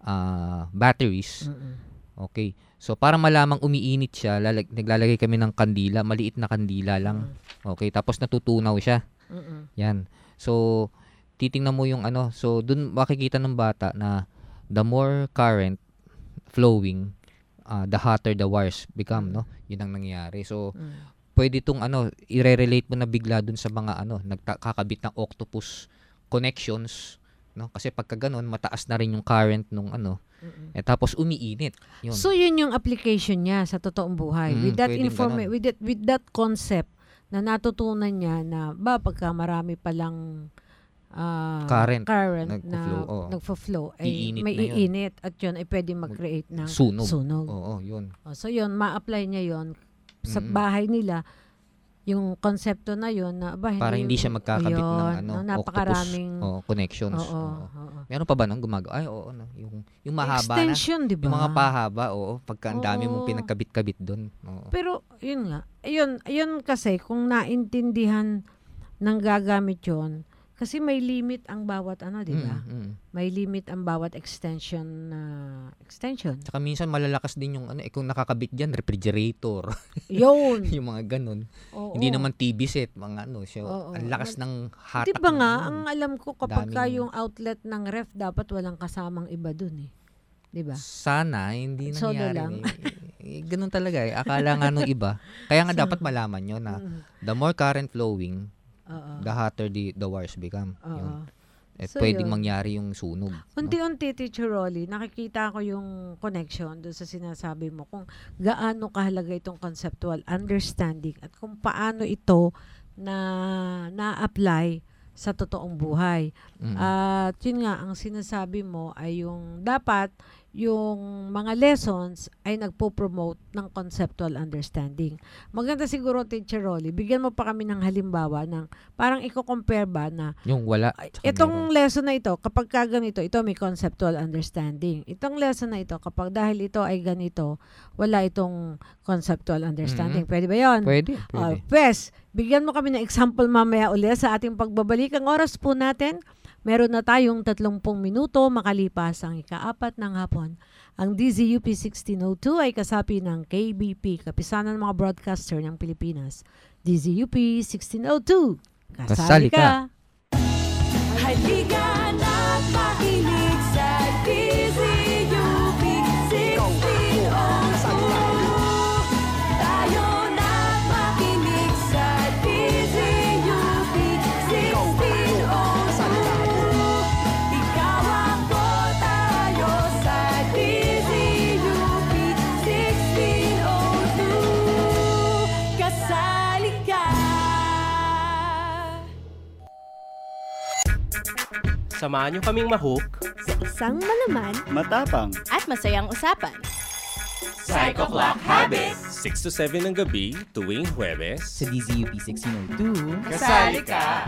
Speaker 3: uh, batteries.
Speaker 2: Mm-mm.
Speaker 3: Okay. So para malamang umiinit siya, lalag- naglalagay kami ng kandila, maliit na kandila lang. Okay, tapos natutunaw siya.
Speaker 2: Mm-mm.
Speaker 3: Yan. So titingnan mo yung ano, so dun makikita ng bata na the more current flowing, uh, the hotter the wires become, no? Yun ang nangyayari. So
Speaker 2: Mm.
Speaker 3: pwede itong ano, i-relate mo na bigla dun sa mga ano, nagkakabit ng octopus connections, no? Kasi pagka ganun, mataas na rin yung current nung ano,
Speaker 2: Mm-mm.
Speaker 3: eh, tapos umiinit. Yun.
Speaker 2: So yun yung application niya sa totoong buhay.
Speaker 3: Mm,
Speaker 2: with that
Speaker 3: pwedeng
Speaker 2: informa-
Speaker 3: ganun.
Speaker 2: with that with that concept na natutunan niya na ba pagka marami palang ah,
Speaker 3: Current,
Speaker 2: current
Speaker 3: nagpo-flow,
Speaker 2: na
Speaker 3: oo.
Speaker 2: nagfo-flow ay
Speaker 3: Iinit
Speaker 2: may
Speaker 3: na yun.
Speaker 2: iinit at yun ay pwede mag-create ng
Speaker 3: Sunog.
Speaker 2: sunog.
Speaker 3: Oo, yun.
Speaker 2: Oh, so yun, ma-apply niya yun sa
Speaker 3: Mm-mm.
Speaker 2: bahay nila. Yung konsepto na yun na ba
Speaker 3: Para hindi siya magkakabit ng
Speaker 2: ayun,
Speaker 3: ano,
Speaker 2: no, napakaraming
Speaker 3: octopus, oo, connections.
Speaker 2: oo,
Speaker 3: Oo.
Speaker 2: oo.
Speaker 3: Meron pa ba nung gumagawa? Ay, oo, no. Yung yung mahaba na.
Speaker 2: Extension, di ba?
Speaker 3: Yung mga pahaba, oo, pagka ang dami mong
Speaker 2: Oo.
Speaker 3: pinagkabit-kabit doon. Oo.
Speaker 2: Pero, yun nga. Ayun, ayun kasi, kung naintindihan ng gagamit yun, kasi may limit ang bawat ano, di ba?
Speaker 3: Mm, mm.
Speaker 2: May limit ang bawat extension na extension.
Speaker 3: Tsaka minsan malalakas din yung ano, eh, kung nakakabit diyan refrigerator.
Speaker 2: Yun.
Speaker 3: yung mga ganun.
Speaker 2: Oo.
Speaker 3: Hindi naman T V set, mga ano, so
Speaker 2: Oo.
Speaker 3: ang lakas ng hatak.
Speaker 2: Di ba
Speaker 3: ng
Speaker 2: nga,
Speaker 3: ano.
Speaker 2: ang alam ko kapag ka
Speaker 3: Daming-
Speaker 2: yung outlet ng ref, dapat walang kasamang iba dun eh. Di ba?
Speaker 3: Sana hindi
Speaker 2: Solo
Speaker 3: nangyari.
Speaker 2: lang.
Speaker 3: Eh, eh, ganun talaga eh. Akala nga nung iba. Kaya nga dapat malaman nyo na
Speaker 2: Mm.
Speaker 3: the more current flowing,
Speaker 2: Oo.
Speaker 3: the hotter the, the wires become.
Speaker 2: Oo.
Speaker 3: Yun. At
Speaker 2: So,
Speaker 3: pwedeng
Speaker 2: yun.
Speaker 3: mangyari yung sunog. no?
Speaker 2: Unti-unti, Teacher Rolly, nakikita ko yung connection doon sa sinasabi mo kung gaano kahalaga itong conceptual understanding at kung paano ito na na-apply sa totoong buhay.
Speaker 3: Mm.
Speaker 2: At yun nga, ang sinasabi mo ay yung dapat yung mga lessons ay nagpo-promote ng conceptual understanding. Maganda siguro, Teacher Rolly, bigyan mo pa kami ng halimbawa ng parang i-compare ba na
Speaker 3: Yung wala.
Speaker 2: ay,
Speaker 3: tsaka
Speaker 2: itong
Speaker 3: meron.
Speaker 2: lesson na ito, kapag ka ganito, ito may conceptual understanding. Itong lesson na ito, kapag dahil ito ay ganito, wala itong conceptual understanding.
Speaker 3: Mhm.
Speaker 2: Pwede ba yun?
Speaker 3: Pwede.
Speaker 2: Uh,
Speaker 3: Pwede.
Speaker 2: Pwes, bigyan mo kami ng example mamaya ulit sa ating pagbabalik. Ang oras po natin, meron na tayong tatlumpung minuto makalipas ang ikaapat ng hapon. Ang D Z U P sixteen oh two ay kasapi ng K B P, Kapisanan ng mga Broadcaster ng Pilipinas. D Z U P sixteen oh two, kasali
Speaker 3: Kasali ka.
Speaker 2: ka!
Speaker 4: Halika na't makinig sa D Z U P sixteen oh two. Tayo na't makinig sa D Z U P sixteen oh two. Ikaw ako, tayo sa D Z U P sixteen oh two. Kasali ka!
Speaker 11: Samahan niyo kaming mahook
Speaker 12: sa isang malaman
Speaker 13: matapang
Speaker 12: at masayang usapan.
Speaker 11: Psycho Clock Habits six to seven ng gabi tuwing Huwebes
Speaker 14: sa D Z U P sixteen oh two.
Speaker 11: Kasali ka!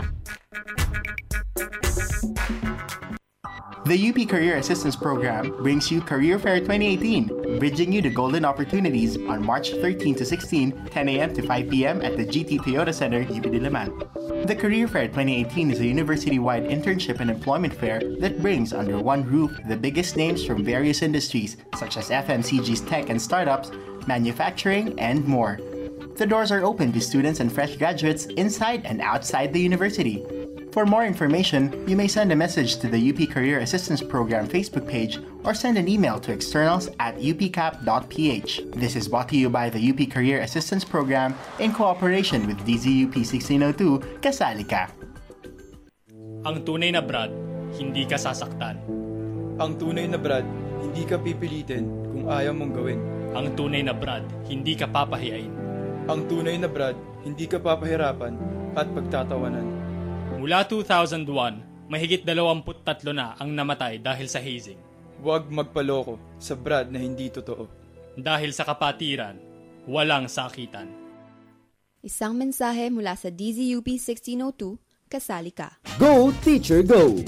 Speaker 13: The U P Career Assistance Program brings you Career Fair twenty eighteen, bridging you to golden opportunities on March thirteenth to sixteenth, ten a.m. to five p.m. at the G T Toyota Center, U P Diliman. The Career Fair twenty eighteen is a university-wide internship and employment fair that brings under one roof the biggest names from various industries, such as F M C G's tech and startups, manufacturing, and more. The doors are open to students and fresh graduates inside and outside the university. For more information, you may send a message to the U P Career Assistance Program Facebook page or send an email to externals at u p cap dot p h. This is brought to you by the U P Career Assistance Program in cooperation with D Z U P sixteen oh two, Kasali Ka.
Speaker 15: Ang tunay na Brad, hindi ka sasaktan.
Speaker 16: Ang tunay na Brad, hindi ka pipilitin kung ayaw mong gawin.
Speaker 15: Ang tunay na Brad, hindi ka papahiyain.
Speaker 16: Ang tunay na Brad, hindi ka papahirapan at pagtatawanan.
Speaker 15: Mula two thousand one, Mahigit dalawamput tatlo na ang namatay dahil sa hazing.
Speaker 16: Huwag magpaloko sa Brad na hindi totoo.
Speaker 15: Dahil sa kapatiran, walang sakitan.
Speaker 12: Isang mensahe mula sa D Z U P sixteen oh two, kasali ka.
Speaker 1: Go, Teacher, Go!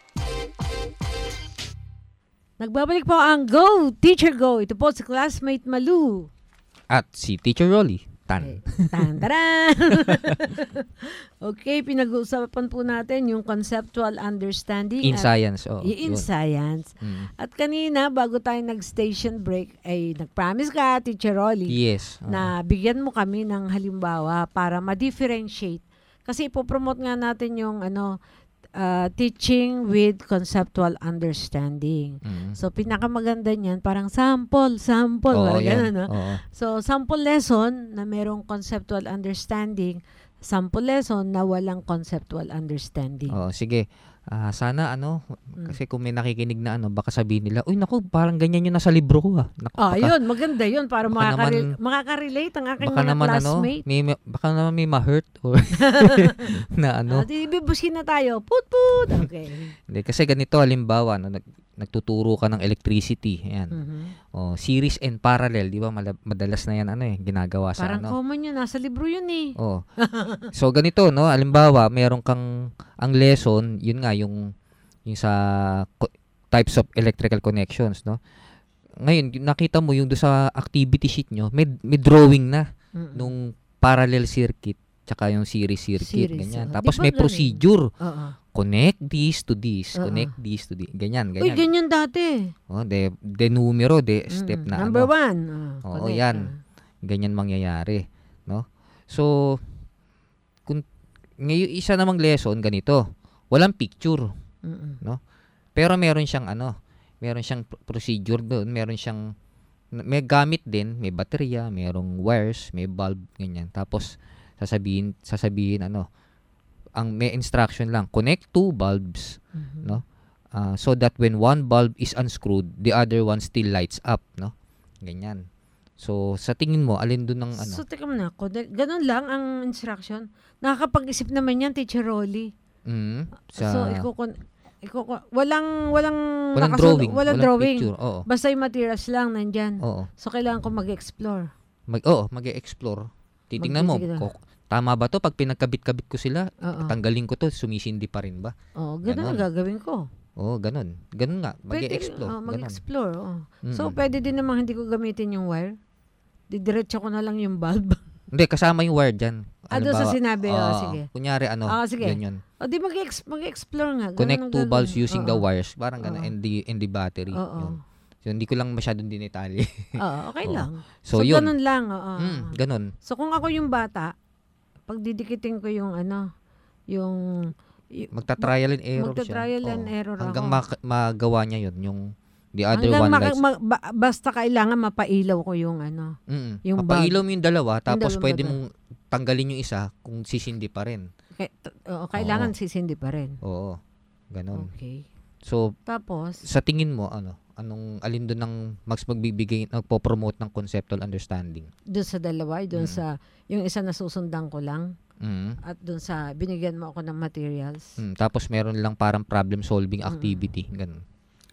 Speaker 2: Nagbabalik po ang Go, Teacher, Go. Ito po si classmate Malu.
Speaker 3: At si Teacher Rolly. Tan.
Speaker 2: Tan, taran! Okay, pinag-uusapan po natin yung conceptual understanding.
Speaker 3: In
Speaker 2: at,
Speaker 3: science. Oh,
Speaker 2: in
Speaker 3: yun.
Speaker 2: science.
Speaker 3: Mm.
Speaker 2: At kanina, bago tayo nag-station break, ay nag-promise ka, Teacher Rolly,
Speaker 3: Yes. Oh.
Speaker 2: na bigyan mo kami ng halimbawa para ma-differentiate. Kasi ipopromote nga natin yung ano, uh, teaching with conceptual understanding.
Speaker 3: Mm.
Speaker 2: So, pinakamaganda niyan, parang sample, sample.
Speaker 3: Oo,
Speaker 2: parang
Speaker 3: yan.
Speaker 2: ganun, no?
Speaker 3: Oo.
Speaker 2: So, sample lesson na merong conceptual understanding, sample lesson na walang conceptual understanding.
Speaker 3: Oh, sige. Ah, sana ano, kasi kung may nakikinig na ano, baka sabihin nila, uy naku, parang ganyan yung nasa libro ko ah. Naku,
Speaker 2: Ah,
Speaker 3: baka-
Speaker 2: yun, maganda yun para
Speaker 3: baka
Speaker 2: makakare-
Speaker 3: naman-
Speaker 2: makaka-relate ang aking
Speaker 3: baka
Speaker 2: mga
Speaker 3: naman
Speaker 2: classmate.
Speaker 3: ano, may, may- baka naman may ma-hurt or na ano.
Speaker 2: Ah, di bibuskin na tayo. Put put. Okay.
Speaker 3: Hindi, kasi ganito halimbawa, no, nag, nagtuturo ka ng electricity, ayan.
Speaker 2: Mhm.
Speaker 3: Oh, series and parallel, di ba? Mala- madalas na yan ano eh, ginagawa sa
Speaker 2: Parang
Speaker 3: ano.
Speaker 2: common yun, nasa libro yun eh.
Speaker 3: Oh. So ganito, no, halimbawa, meron kang ang lesson, yun nga yung yung sa co- types of electrical connections, no. Ngayon, y- nakita mo yung do sa activity sheet nyo, may, may drawing na
Speaker 2: Mm-mm.
Speaker 3: nung parallel circuit tsaka yung series circuit,
Speaker 2: Series,
Speaker 3: ganyan.
Speaker 2: oo.
Speaker 3: Tapos
Speaker 2: Di ba
Speaker 3: may
Speaker 2: ganun?
Speaker 3: procedure.
Speaker 2: Oo.
Speaker 3: Connect this to this,
Speaker 2: Oo.
Speaker 3: connect this to this, ganyan,
Speaker 2: Uy,
Speaker 3: ganyan.
Speaker 2: ganyan dati.
Speaker 3: Oh, de, de numero, de step
Speaker 2: Mm,
Speaker 3: na
Speaker 2: number
Speaker 3: ano.
Speaker 2: one.
Speaker 3: Oo,
Speaker 2: Oh, connect,
Speaker 3: yan.
Speaker 2: ah.
Speaker 3: Ganyan mangyayari, no? So, kung ngayon isa namang lesson ganito, walang picture,
Speaker 2: Mm-mm.
Speaker 3: no? Pero meron siyang ano, meron siyang pr- procedure doon, meron siyang may gamit din, may baterya, merong wires, may bulb, ganyan. Tapos sasabihin, sasabihin ano, ang may instruction lang, connect two bulbs,
Speaker 2: Mhm.
Speaker 3: no? Ah, so that when one bulb is unscrewed, the other one still lights up, no? Ganyan. So sa tingin mo, alin doon ng ano?
Speaker 2: So, teka muna ako. Ganun lang ang instruction. Nakakapag-isip naman yan, Teacher Rolly.
Speaker 3: Mm, sa
Speaker 2: So, ikukon, ikukon, walang, walang,
Speaker 3: Walang
Speaker 2: nakasul-
Speaker 3: drawing,
Speaker 2: Walang,
Speaker 3: walang
Speaker 2: drawing.
Speaker 3: picture, oo.
Speaker 2: Basta yung materials lang nandyan.
Speaker 3: Oo.
Speaker 2: So, kailangan ko mag-explore.
Speaker 3: Mag oh, mag-explore. Titingnan mo,
Speaker 2: Magtitignan.
Speaker 3: ko, tama ba to pag pinagkabit-kabit ko sila?
Speaker 2: Oo.
Speaker 3: Tanggalin ko to, sumisindi pa rin ba?
Speaker 2: Oh, ganun ang gagawin ko.
Speaker 3: Oo, ganun. Ganun nga,
Speaker 2: Pwede,
Speaker 3: mag-explore.
Speaker 2: oh,
Speaker 3: ganun.
Speaker 2: mag-explore. Oh. So,
Speaker 3: Mm-mm.
Speaker 2: pwede din namang hindi ko gamitin yung wire. Didiretso ko na lang yung bulb.
Speaker 3: Hindi, kasama yung wire dyan.
Speaker 2: Ah, doon sa
Speaker 3: Halimbawa,
Speaker 2: sinabi, oh,
Speaker 3: ah,
Speaker 2: sige.
Speaker 3: Kunyari, ano,
Speaker 2: Ah, sige.
Speaker 3: yun yun.
Speaker 2: O, di mag-ex- mag-explore nga. Ganun
Speaker 3: Connect
Speaker 2: ang
Speaker 3: two
Speaker 2: gagawin.
Speaker 3: bulbs using the
Speaker 2: Oo.
Speaker 3: wires. Parang ganun,
Speaker 2: Oo.
Speaker 3: and the, and the battery.
Speaker 2: Oo.
Speaker 3: Yun. So, hindi ko lang masyadong dinetali.
Speaker 2: Oo, okay
Speaker 3: Oo.
Speaker 2: lang.
Speaker 3: So,
Speaker 2: So,
Speaker 3: yun.
Speaker 2: ganun lang. Oo.
Speaker 3: Mm, ganun.
Speaker 2: So, kung ako yung bata, pag didikitin ko yung ano, yung... y-
Speaker 3: Magta-trial and error siya.
Speaker 2: Magta-trial and
Speaker 3: Oo.
Speaker 2: error
Speaker 3: Hanggang
Speaker 2: ako.
Speaker 3: mak- magawa niya yun, yung the other
Speaker 2: Hanggang
Speaker 3: one
Speaker 2: maka-
Speaker 3: lights.
Speaker 2: ma- ba- basta kailangan mapailaw ko yung ano.
Speaker 3: Mm.
Speaker 2: Yung
Speaker 3: Mapailaw
Speaker 2: bulb.
Speaker 3: mo yung dalawa, tapos
Speaker 2: dalawang
Speaker 3: pwede
Speaker 2: baga.
Speaker 3: mong tanggalin yung isa kung sisindi pa rin.
Speaker 2: Kay- t- oo, kailangan
Speaker 3: Oo.
Speaker 2: sisindi pa rin.
Speaker 3: Oo. Ganon.
Speaker 2: Okay.
Speaker 3: So,
Speaker 2: Tapos?
Speaker 3: sa tingin mo, ano, anong alin doon ng mas magbibigay, nagpo-promote ng conceptual understanding?
Speaker 2: Doon sa dalawa, doon
Speaker 3: Mm.
Speaker 2: sa, yung isa na susundan ko lang,
Speaker 3: Mm.
Speaker 2: at doon sa, binigyan mo ako ng materials.
Speaker 3: Mm. Tapos meron lang parang problem solving activity. Ganun.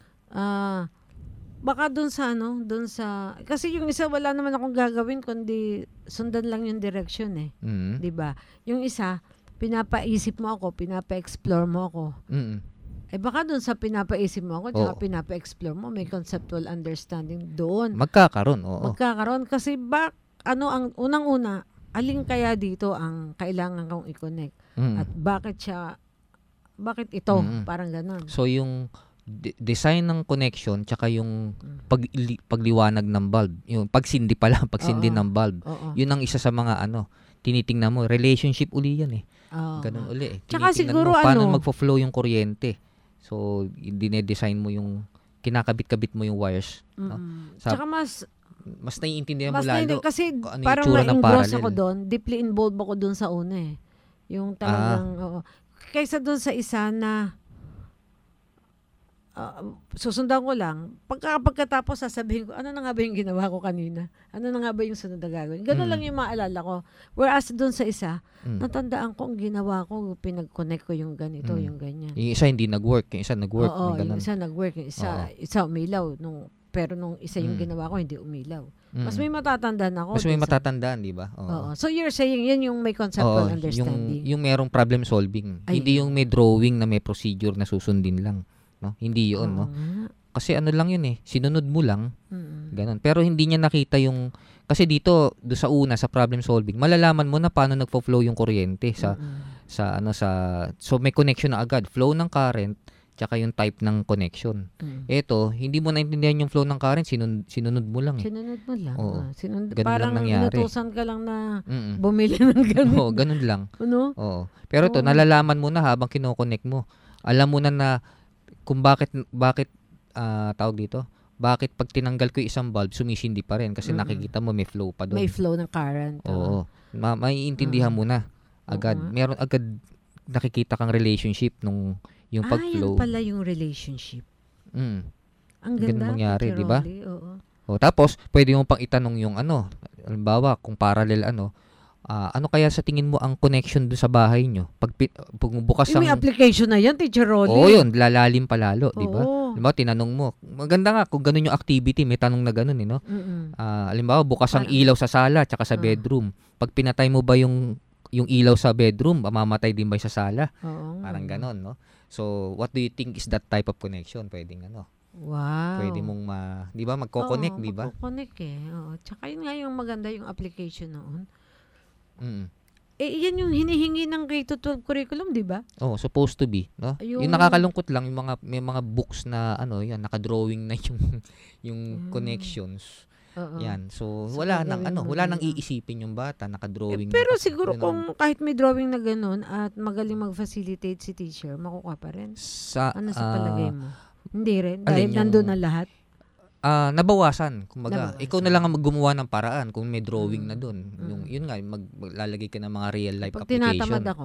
Speaker 2: Ah, baka doon sa ano, doon sa, kasi yung isa wala naman akong gagawin kundi sundan lang yung direction eh.
Speaker 3: Mm.
Speaker 2: 'Di ba? Yung isa, pinapaisip mo ako, pinapa-explore mo ako.
Speaker 3: Mm.
Speaker 2: Eh baka doon sa pinapaisip mo ako, tsaka
Speaker 3: Oo.
Speaker 2: pinapa-explore mo, may conceptual understanding doon.
Speaker 3: Magkakaroon, oo.
Speaker 2: Magkakaroon kasi bak ano ang unang-una, alin kaya dito ang kailangan kong i-connect
Speaker 3: Mm.
Speaker 2: at bakit siya bakit ito,
Speaker 3: Mm.
Speaker 2: parang ganun.
Speaker 3: So yung de- design ng connection tsaka yung pagli- pagliwanag ng bulb, yung pagsindi pala, pagsindi
Speaker 2: Oo.
Speaker 3: ng bulb.
Speaker 2: Oo.
Speaker 3: Yun ang isa sa mga ano, tinitingnan mo, relationship uli yan eh.
Speaker 2: Oo.
Speaker 3: Ganun uli eh.
Speaker 2: Tsaka
Speaker 3: Tinitingnan
Speaker 2: siguro
Speaker 3: mo paano
Speaker 2: ano-
Speaker 3: magfo-flow yung kuryente. So, dine-design mo yung kinakabit-kabit mo yung wires, no?
Speaker 2: Mm.
Speaker 3: Sa,
Speaker 2: Tsaka mas
Speaker 3: mas naiintindihan mo
Speaker 2: mas
Speaker 3: lalo
Speaker 2: naiintindihan- kasi
Speaker 3: kung ano yung
Speaker 2: parang
Speaker 3: itsura ng
Speaker 2: na-engross
Speaker 3: parallel.
Speaker 2: ako doon, deeply involved ako doon sa una eh. Yung talagang,
Speaker 3: Ah.
Speaker 2: oo. Kaysa doon sa isa na ah, susundan ko lang. Pagka, pagkatapos, sasabihin ko, ano na nga ba yung ginawa ko kanina? Ano na nga ba yung sunod na gagawin? Ganun
Speaker 3: Mm.
Speaker 2: lang yung maalala ko. Whereas doon sa isa,
Speaker 3: Mm.
Speaker 2: natandaan ko ang ginawa ko, pinag-connect ko yung ganito,
Speaker 3: Mm.
Speaker 2: yung ganyan.
Speaker 3: Yung isa hindi nag-work, yung isa nag-work.
Speaker 2: Oo,
Speaker 3: yung ganun.
Speaker 2: yung isa nag-work, yung isa,
Speaker 3: Oo.
Speaker 2: isa umilaw. Nung, pero nung isa yung
Speaker 3: Mm.
Speaker 2: ginawa ko, hindi umilaw. Mas
Speaker 3: Mm.
Speaker 2: may matatandaan ako.
Speaker 3: Mas may
Speaker 2: dun sa-
Speaker 3: matatandaan, di ba? Oo.
Speaker 2: Oo. So you're saying, yan yung may conceptual
Speaker 3: Oo, yung,
Speaker 2: understanding.
Speaker 3: yung merong problem solving.
Speaker 2: Ay.
Speaker 3: Hindi yung may drawing na may procedure na susundin lang. No? Hindi yun, no?
Speaker 2: Oo nga.
Speaker 3: Kasi ano lang yun eh, sinunod mo lang.
Speaker 2: Mm.
Speaker 3: Ganun. Pero hindi niya nakita yung, kasi dito, do sa una, sa problem solving, malalaman mo na paano nagfo-flow yung kuryente sa,
Speaker 2: Mm-mm.
Speaker 3: sa ano, sa, so may connection na agad. Flow ng current, tsaka yung type ng connection.
Speaker 2: Mm.
Speaker 3: Eto, hindi mo naintindihan yung flow ng current, sinun, sinunod mo lang eh.
Speaker 2: Sinunod mo lang.
Speaker 3: Oo.
Speaker 2: ah. Sinunod,
Speaker 3: Ganun
Speaker 2: parang
Speaker 3: lang nangyari.
Speaker 2: inutusan ka lang na
Speaker 3: Mm-mm.
Speaker 2: bumili ng ganun.
Speaker 3: Oo, ganun lang.
Speaker 2: Ano?
Speaker 3: Oo. Pero to
Speaker 2: Oo.
Speaker 3: nalalaman mo na habang kino-connect mo. Alam mo na na kung bakit bakit ah, tawag dito, bakit pag tinanggal ko yung isang bulb sumisindi pa rin kasi
Speaker 2: Mm-mm.
Speaker 3: nakikita mo may flow pa doon.
Speaker 2: May flow ng current.
Speaker 3: Oo. Ma- maiintindihan mo na agad.
Speaker 2: Oo nga.
Speaker 3: Meron agad nakikita kang relationship nung yung
Speaker 2: Ah,
Speaker 3: pag-flow.
Speaker 2: yan pala yung relationship.
Speaker 3: Mm.
Speaker 2: Ang
Speaker 3: Ganun
Speaker 2: ganda.
Speaker 3: mangyari,
Speaker 2: Teacher
Speaker 3: di ba?
Speaker 2: Rolly, Oo.
Speaker 3: O tapos pwede mo pang itanong yung ano, halimbawa kung parallel ano, ah, ano kaya sa tingin mo ang connection doon sa bahay nyo? Pag, pi- pag bukas
Speaker 2: Eh, may
Speaker 3: ang
Speaker 2: application na yan, Teacher Rolly.
Speaker 3: Oo, yun, lalalim palalo, di ba?
Speaker 2: Oo.
Speaker 3: Halimbawa, tinanong mo. Maganda nga kung ganun yung activity, may tanong na ganun, eh, no?
Speaker 2: Mm-mm.
Speaker 3: Ah, halimbawa, bukas ang
Speaker 2: Parang-
Speaker 3: ilaw sa sala tsaka sa
Speaker 2: Ah.
Speaker 3: bedroom. Pag pinatay mo ba yung yung ilaw sa bedroom, mamamatay din ba yung sa sala?
Speaker 2: Oo.
Speaker 3: Parang ganun, no? So, what do you think is that type of connection? Pwedeng ano?
Speaker 2: Wow.
Speaker 3: Pwede mong ma, di ba, magko-connect,
Speaker 2: Oo,
Speaker 3: di ba?
Speaker 2: magko-connect eh. Oo. Tsaka yun nga yung maganda yung application noon.
Speaker 3: Mm.
Speaker 2: Eh, yan yung hinihingi ng K to twelve curriculum, di ba?
Speaker 3: Oh, supposed to be, no?
Speaker 2: Yung-
Speaker 3: Yung nakakalungkot lang yung mga may mga books na ano, yan, naka-drawing na yung yung
Speaker 2: Mm.
Speaker 3: connections.
Speaker 2: Oo.
Speaker 3: Yan. So,
Speaker 2: So,
Speaker 3: wala nang
Speaker 2: gagawin
Speaker 3: ano,
Speaker 2: mo
Speaker 3: wala
Speaker 2: na
Speaker 3: nang
Speaker 2: lang.
Speaker 3: iisipin yung bata, naka-drawing.
Speaker 2: Pero
Speaker 3: naka-
Speaker 2: siguro
Speaker 3: ganun.
Speaker 2: kung kahit may drawing na ganun at magaling mag-facilitate si teacher, makukuha pa rin.
Speaker 3: sa
Speaker 2: Ano sa
Speaker 3: ah,
Speaker 2: palagay mo? Hindi rin.
Speaker 3: alin
Speaker 2: Dahil
Speaker 3: yung-
Speaker 2: nandun ang lahat.
Speaker 3: Ah, nabawasan, kumbaga.
Speaker 2: Nabawasan.
Speaker 3: Ikaw na lang ang maggumawa ng paraan kung may drawing
Speaker 2: Mm.
Speaker 3: na doon. Yung yun nga, mag, maglalagay ka ng mga real life
Speaker 2: Pag
Speaker 3: application.
Speaker 2: tinatamad ako.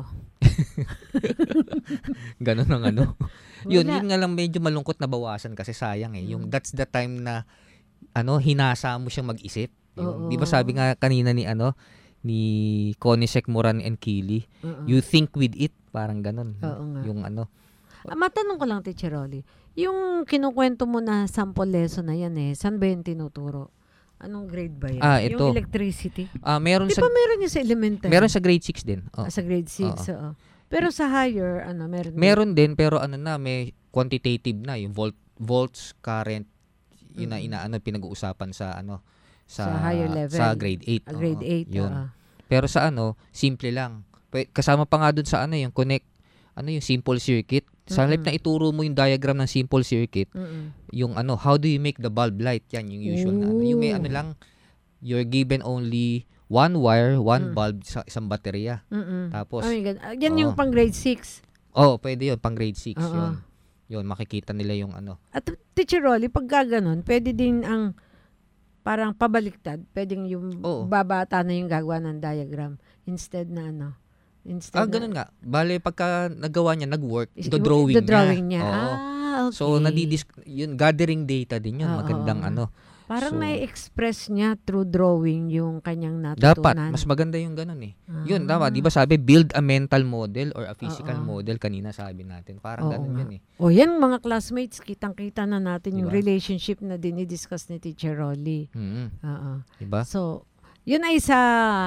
Speaker 3: Ganun ang ano. yun,
Speaker 2: Wala.
Speaker 3: yun nga lang medyo malungkot na bawasan kasi sayang eh. Yung that's the time na ano, hinasa mo siyang mag-isip. Yung,
Speaker 2: Oo.
Speaker 3: di ba sabi nga kanina ni ano, ni Conisec Moran and Kili,
Speaker 2: Oo.
Speaker 3: you think with it, parang ganun.
Speaker 2: Oo nga.
Speaker 3: Yung ano,
Speaker 2: Ah, matanong ko lang, Teacher Rolly. Yung kinukwento mo na sample lesson na yan eh, saan ba yung tinuturo? Anong grade ba yan?
Speaker 3: Ah, ito.
Speaker 2: Yung electricity?
Speaker 3: ah meron
Speaker 2: Di
Speaker 3: sa
Speaker 2: ba meron yung sa elementary?
Speaker 3: meron sa grade six din. Oh.
Speaker 2: Ah, sa grade six,
Speaker 3: Oo.
Speaker 2: oo. Pero sa higher, ano, meron din?
Speaker 3: Meron din pero ano na, may quantitative na yung volt volts, current, yun na
Speaker 2: Mm.
Speaker 3: inaano pinag-uusapan sa ano sa,
Speaker 2: Sa higher level.
Speaker 3: sa grade eight.
Speaker 2: Ah, grade
Speaker 3: oo,
Speaker 2: eight,
Speaker 3: yun.
Speaker 2: oo.
Speaker 3: Pero sa ano, simple lang. Pwe- Kasama pa nga dun sa ano yung connect ano yung simple circuit. Sa halip
Speaker 2: Mm-mm.
Speaker 3: na ituro mo yung diagram ng simple circuit,
Speaker 2: Mm-mm.
Speaker 3: yung ano, how do you make the bulb light? Yan yung usual na ano. Yung may
Speaker 2: Ooh.
Speaker 3: ano lang, you're given only one wire, one
Speaker 2: Mm.
Speaker 3: bulb sa isang baterya.
Speaker 2: Mm-mm.
Speaker 3: Tapos,
Speaker 2: Oh my God. Ah, yan yung
Speaker 3: oo.
Speaker 2: pang grade six.
Speaker 3: oh, pwede yun, pang grade six.
Speaker 2: Oo.
Speaker 3: Yun. Yun, makikita nila yung ano.
Speaker 2: At Teacher Rolly, pag gaganon, pwede din ang parang pabaliktad. Pwedeng yung
Speaker 3: Oo.
Speaker 2: babata na yung gagawa ng diagram instead na ano. Instead
Speaker 3: Ah,
Speaker 2: na-
Speaker 3: ganun nga. Bale, pagka nagawa niya, nag-work,
Speaker 2: Is-
Speaker 3: the drawing
Speaker 2: the drawing
Speaker 3: niya.
Speaker 2: niya.
Speaker 3: Oo.
Speaker 2: Ah, okay.
Speaker 3: So, nadidis yun, gathering data din yun.
Speaker 2: Oo.
Speaker 3: Magandang ano.
Speaker 2: Parang
Speaker 3: So,
Speaker 2: na-express niya through drawing yung kanyang
Speaker 3: dapat,
Speaker 2: natutunan.
Speaker 3: mas maganda yung ganun eh.
Speaker 2: Ah.
Speaker 3: Yun, tama. Di ba sabi, build a mental model or a physical
Speaker 2: Oo.
Speaker 3: model. Kanina sabi natin. Parang
Speaker 2: Oo
Speaker 3: ganun
Speaker 2: nga.
Speaker 3: yun eh.
Speaker 2: O yan, mga classmates, kitang-kita na natin yung
Speaker 3: Diba?
Speaker 2: relationship na dinidiscuss ni Teacher Rolly.
Speaker 3: Mm.
Speaker 2: Oo.
Speaker 3: Diba?
Speaker 2: So, yun ay sa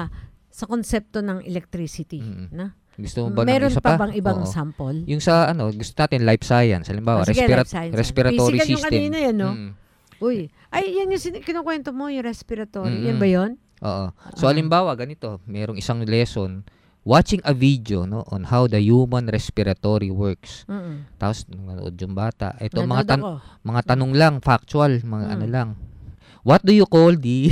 Speaker 2: sa konsepto ng electricity.
Speaker 3: Mm.
Speaker 2: Na?
Speaker 3: Gusto mo ba
Speaker 2: Meron
Speaker 3: ng isa
Speaker 2: pa
Speaker 3: pa?
Speaker 2: bang ibang
Speaker 3: Oo.
Speaker 2: sample?
Speaker 3: Yung sa ano, gusto natin life science. Halimbawa,
Speaker 2: Ah, sige,
Speaker 3: respira-
Speaker 2: life science.
Speaker 3: respiratory
Speaker 2: Physical yung
Speaker 3: system.
Speaker 2: kanina yan, no?
Speaker 3: Mm.
Speaker 2: Uy, ay, yan yung sin- kinukwento mo, yung respiratory.
Speaker 3: Mm-mm.
Speaker 2: Yan ba yun?
Speaker 3: Oo. So,
Speaker 2: Ah.
Speaker 3: halimbawa, ganito, merong isang lesson, watching a video no on how the human respiratory works.
Speaker 2: Mm-mm.
Speaker 3: Tapos, nanonood yung bata. Ito,
Speaker 2: Nanood
Speaker 3: mga, tan-
Speaker 2: ako.
Speaker 3: mga tanong lang, factual, mga
Speaker 2: Mm.
Speaker 3: ano lang. What do you call the...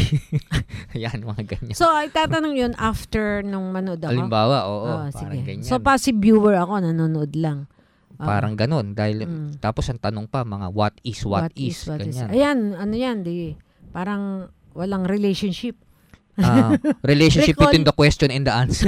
Speaker 3: Yan, mga ganyan.
Speaker 2: So, ay tatanong yun after nung manood ako?
Speaker 3: Halimbawa, oo,
Speaker 2: Oo,
Speaker 3: parang
Speaker 2: sige.
Speaker 3: ganyan.
Speaker 2: So, passive viewer ako, nanonood lang. Oo.
Speaker 3: Parang ganon. Dahil,
Speaker 2: Mm.
Speaker 3: tapos ang tanong pa, mga what is, what, is,
Speaker 2: what is.
Speaker 3: ganyan.
Speaker 2: Ayan, ano yan, di, parang walang relationship.
Speaker 3: ah, relationship
Speaker 2: Recall.
Speaker 3: between the question and the answer.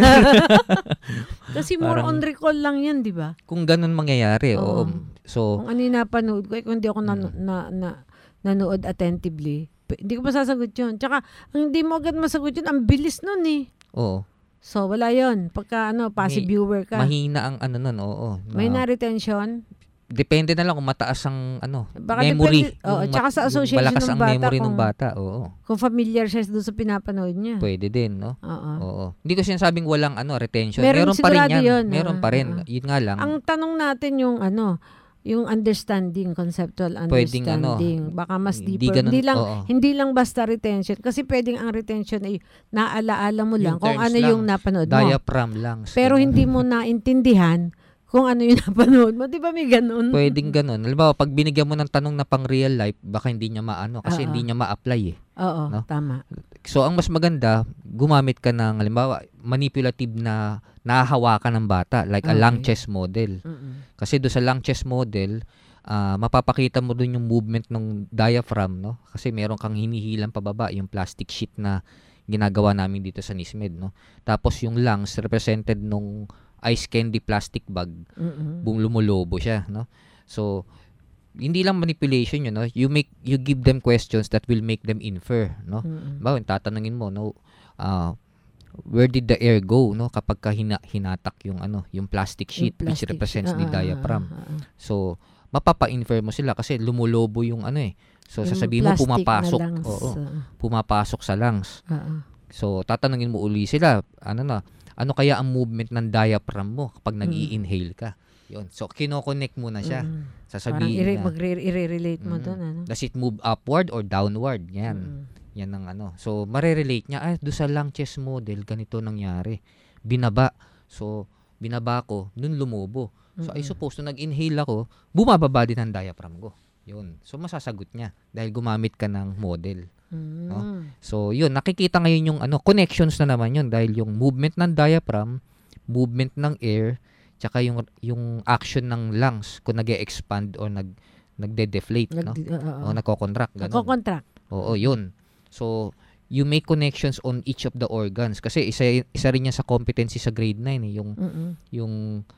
Speaker 2: Kasi more
Speaker 3: Parang-
Speaker 2: on recall lang yan, di ba?
Speaker 3: Kung ganun mangyayari, oo.
Speaker 2: Oo.
Speaker 3: So,
Speaker 2: Kung ano yung napanood ko, eh, kung hindi ako nan-
Speaker 3: Mm.
Speaker 2: na, na, nanood attentively, p- hindi ko masasagot yun. Tsaka, ang hindi mo agad masagot yun, ang bilis nun eh.
Speaker 3: oo.
Speaker 2: So, wala yun. Pagka, ano, passive
Speaker 3: May-
Speaker 2: viewer ka.
Speaker 3: Mahina ang ano nun, oo.
Speaker 2: May
Speaker 3: Na-
Speaker 2: na-retention.
Speaker 3: Depende na lang kung mataas ang ano,
Speaker 2: Baka
Speaker 3: memory.
Speaker 2: depende- oo,
Speaker 3: Yung
Speaker 2: tsaka
Speaker 3: mat-
Speaker 2: sa
Speaker 3: yung
Speaker 2: association
Speaker 3: malakas
Speaker 2: ng
Speaker 3: ang
Speaker 2: bata
Speaker 3: memory ng
Speaker 2: kung-
Speaker 3: bata, oo.
Speaker 2: Kung familiar siya doon sa pinapanood niya.
Speaker 3: Pwede din, no?
Speaker 2: Oo.
Speaker 3: Oo. Hindi ko sinasabing walang ano, retention.
Speaker 2: Meron
Speaker 3: Meron, pa rin
Speaker 2: sigurado
Speaker 3: yan.
Speaker 2: yun,
Speaker 3: Meron
Speaker 2: ah,
Speaker 3: pa rin.
Speaker 2: ah.
Speaker 3: Yun nga lang.
Speaker 2: Ang tanong natin yung ano, yung understanding, conceptual
Speaker 3: Pwedeng ano,
Speaker 2: understanding. Baka mas
Speaker 3: hindi
Speaker 2: deeper.
Speaker 3: ganun-
Speaker 2: hindi lang
Speaker 3: oo.
Speaker 2: hindi lang basta retention kasi pwedeng ang retention ay naalaala mo lang
Speaker 3: Yung
Speaker 2: kung
Speaker 3: terms
Speaker 2: ano
Speaker 3: lang,
Speaker 2: yung napanood mo.
Speaker 3: diaphragm lang.
Speaker 2: Pero hindi mo naintindihan kung ano yung napanood mo. Di ba may ganun?
Speaker 3: Pwedeng ganun. Halimbawa, pag binigyan mo ng tanong na pang real life, baka hindi niya maano kasi
Speaker 2: Oo.
Speaker 3: hindi niya ma-apply eh.
Speaker 2: Oo,
Speaker 3: No?
Speaker 2: tama.
Speaker 3: So, ang mas maganda, gumamit ka ng, halimbawa, manipulative na nahahawakan ng bata, like a
Speaker 2: Okay.
Speaker 3: lang chess model.
Speaker 2: Mm-mm.
Speaker 3: Kasi do sa lang chess model, ah, mapapakita mo dun yung movement ng diaphragm, no? Kasi meron kang hinihilang pababa, yung plastic sheet na ginagawa namin dito sa NISMED, no? Tapos yung lungs represented nung ice candy plastic bag,
Speaker 2: Mm-mm.
Speaker 3: bung lumulobo siya, no? So, hindi lang manipulation yun, no? You make you give them questions that will make them infer, no?
Speaker 2: Mm-mm.
Speaker 3: Bawa, tatanungin mo, no, ah, where did the air go, no, kapag ka hina, hinatak yung ano, yung plastic sheet
Speaker 2: Yung
Speaker 3: which
Speaker 2: plastic
Speaker 3: represents
Speaker 2: sheet.
Speaker 3: the
Speaker 2: Ah, ah,
Speaker 3: diaphragm.
Speaker 2: ah, ah.
Speaker 3: So, mapapa-infer mo sila kasi lumulobo yung ano eh. So,
Speaker 2: Yung
Speaker 3: sasabihin mo
Speaker 2: plastic na
Speaker 3: pumapasok.
Speaker 2: lungs,
Speaker 3: Oo,
Speaker 2: ah.
Speaker 3: pumapasok sa lungs.
Speaker 2: Oo.
Speaker 3: So, tatanungin mo uli sila, ano na, ano kaya ang movement ng diaphragm mo kapag
Speaker 2: Mm.
Speaker 3: nag-i-inhale ka? Yun. So, kino-connect mo na siya.
Speaker 2: Mm. Parang
Speaker 3: Sasabihin
Speaker 2: ire-
Speaker 3: na,
Speaker 2: magre- i-relate mo
Speaker 3: Mm.
Speaker 2: doon, ano?
Speaker 3: does it move upward or downward? Yan.
Speaker 2: Mm.
Speaker 3: Yan ang ano. So, marerelate niya, ah, doon sa lang chess model, ganito nangyari. Binaba. So, binaba ko, dun lumobo. So, I
Speaker 2: Mm-mm.
Speaker 3: suppose, nung nag-inhale ako, bumababa din ang diaphragm ko. Yun. So, masasagot niya dahil gumamit ka ng model.
Speaker 2: Mm.
Speaker 3: No? So, yun. Nakikita ngayon yung ano, connections na naman yun dahil yung movement ng diaphragm, movement ng air, tsaka yung yung action ng lungs kung nag-e-expand or nag nagde-deflate, no?
Speaker 2: Nag- oo, oo.
Speaker 3: O nagko-contract, ganun.
Speaker 2: Nagko-contract.
Speaker 3: Oo, yun. So, you make connections on each of the organs kasi isa isa rin yan sa competency sa grade nine eh, yung
Speaker 2: Mm-mm.
Speaker 3: yung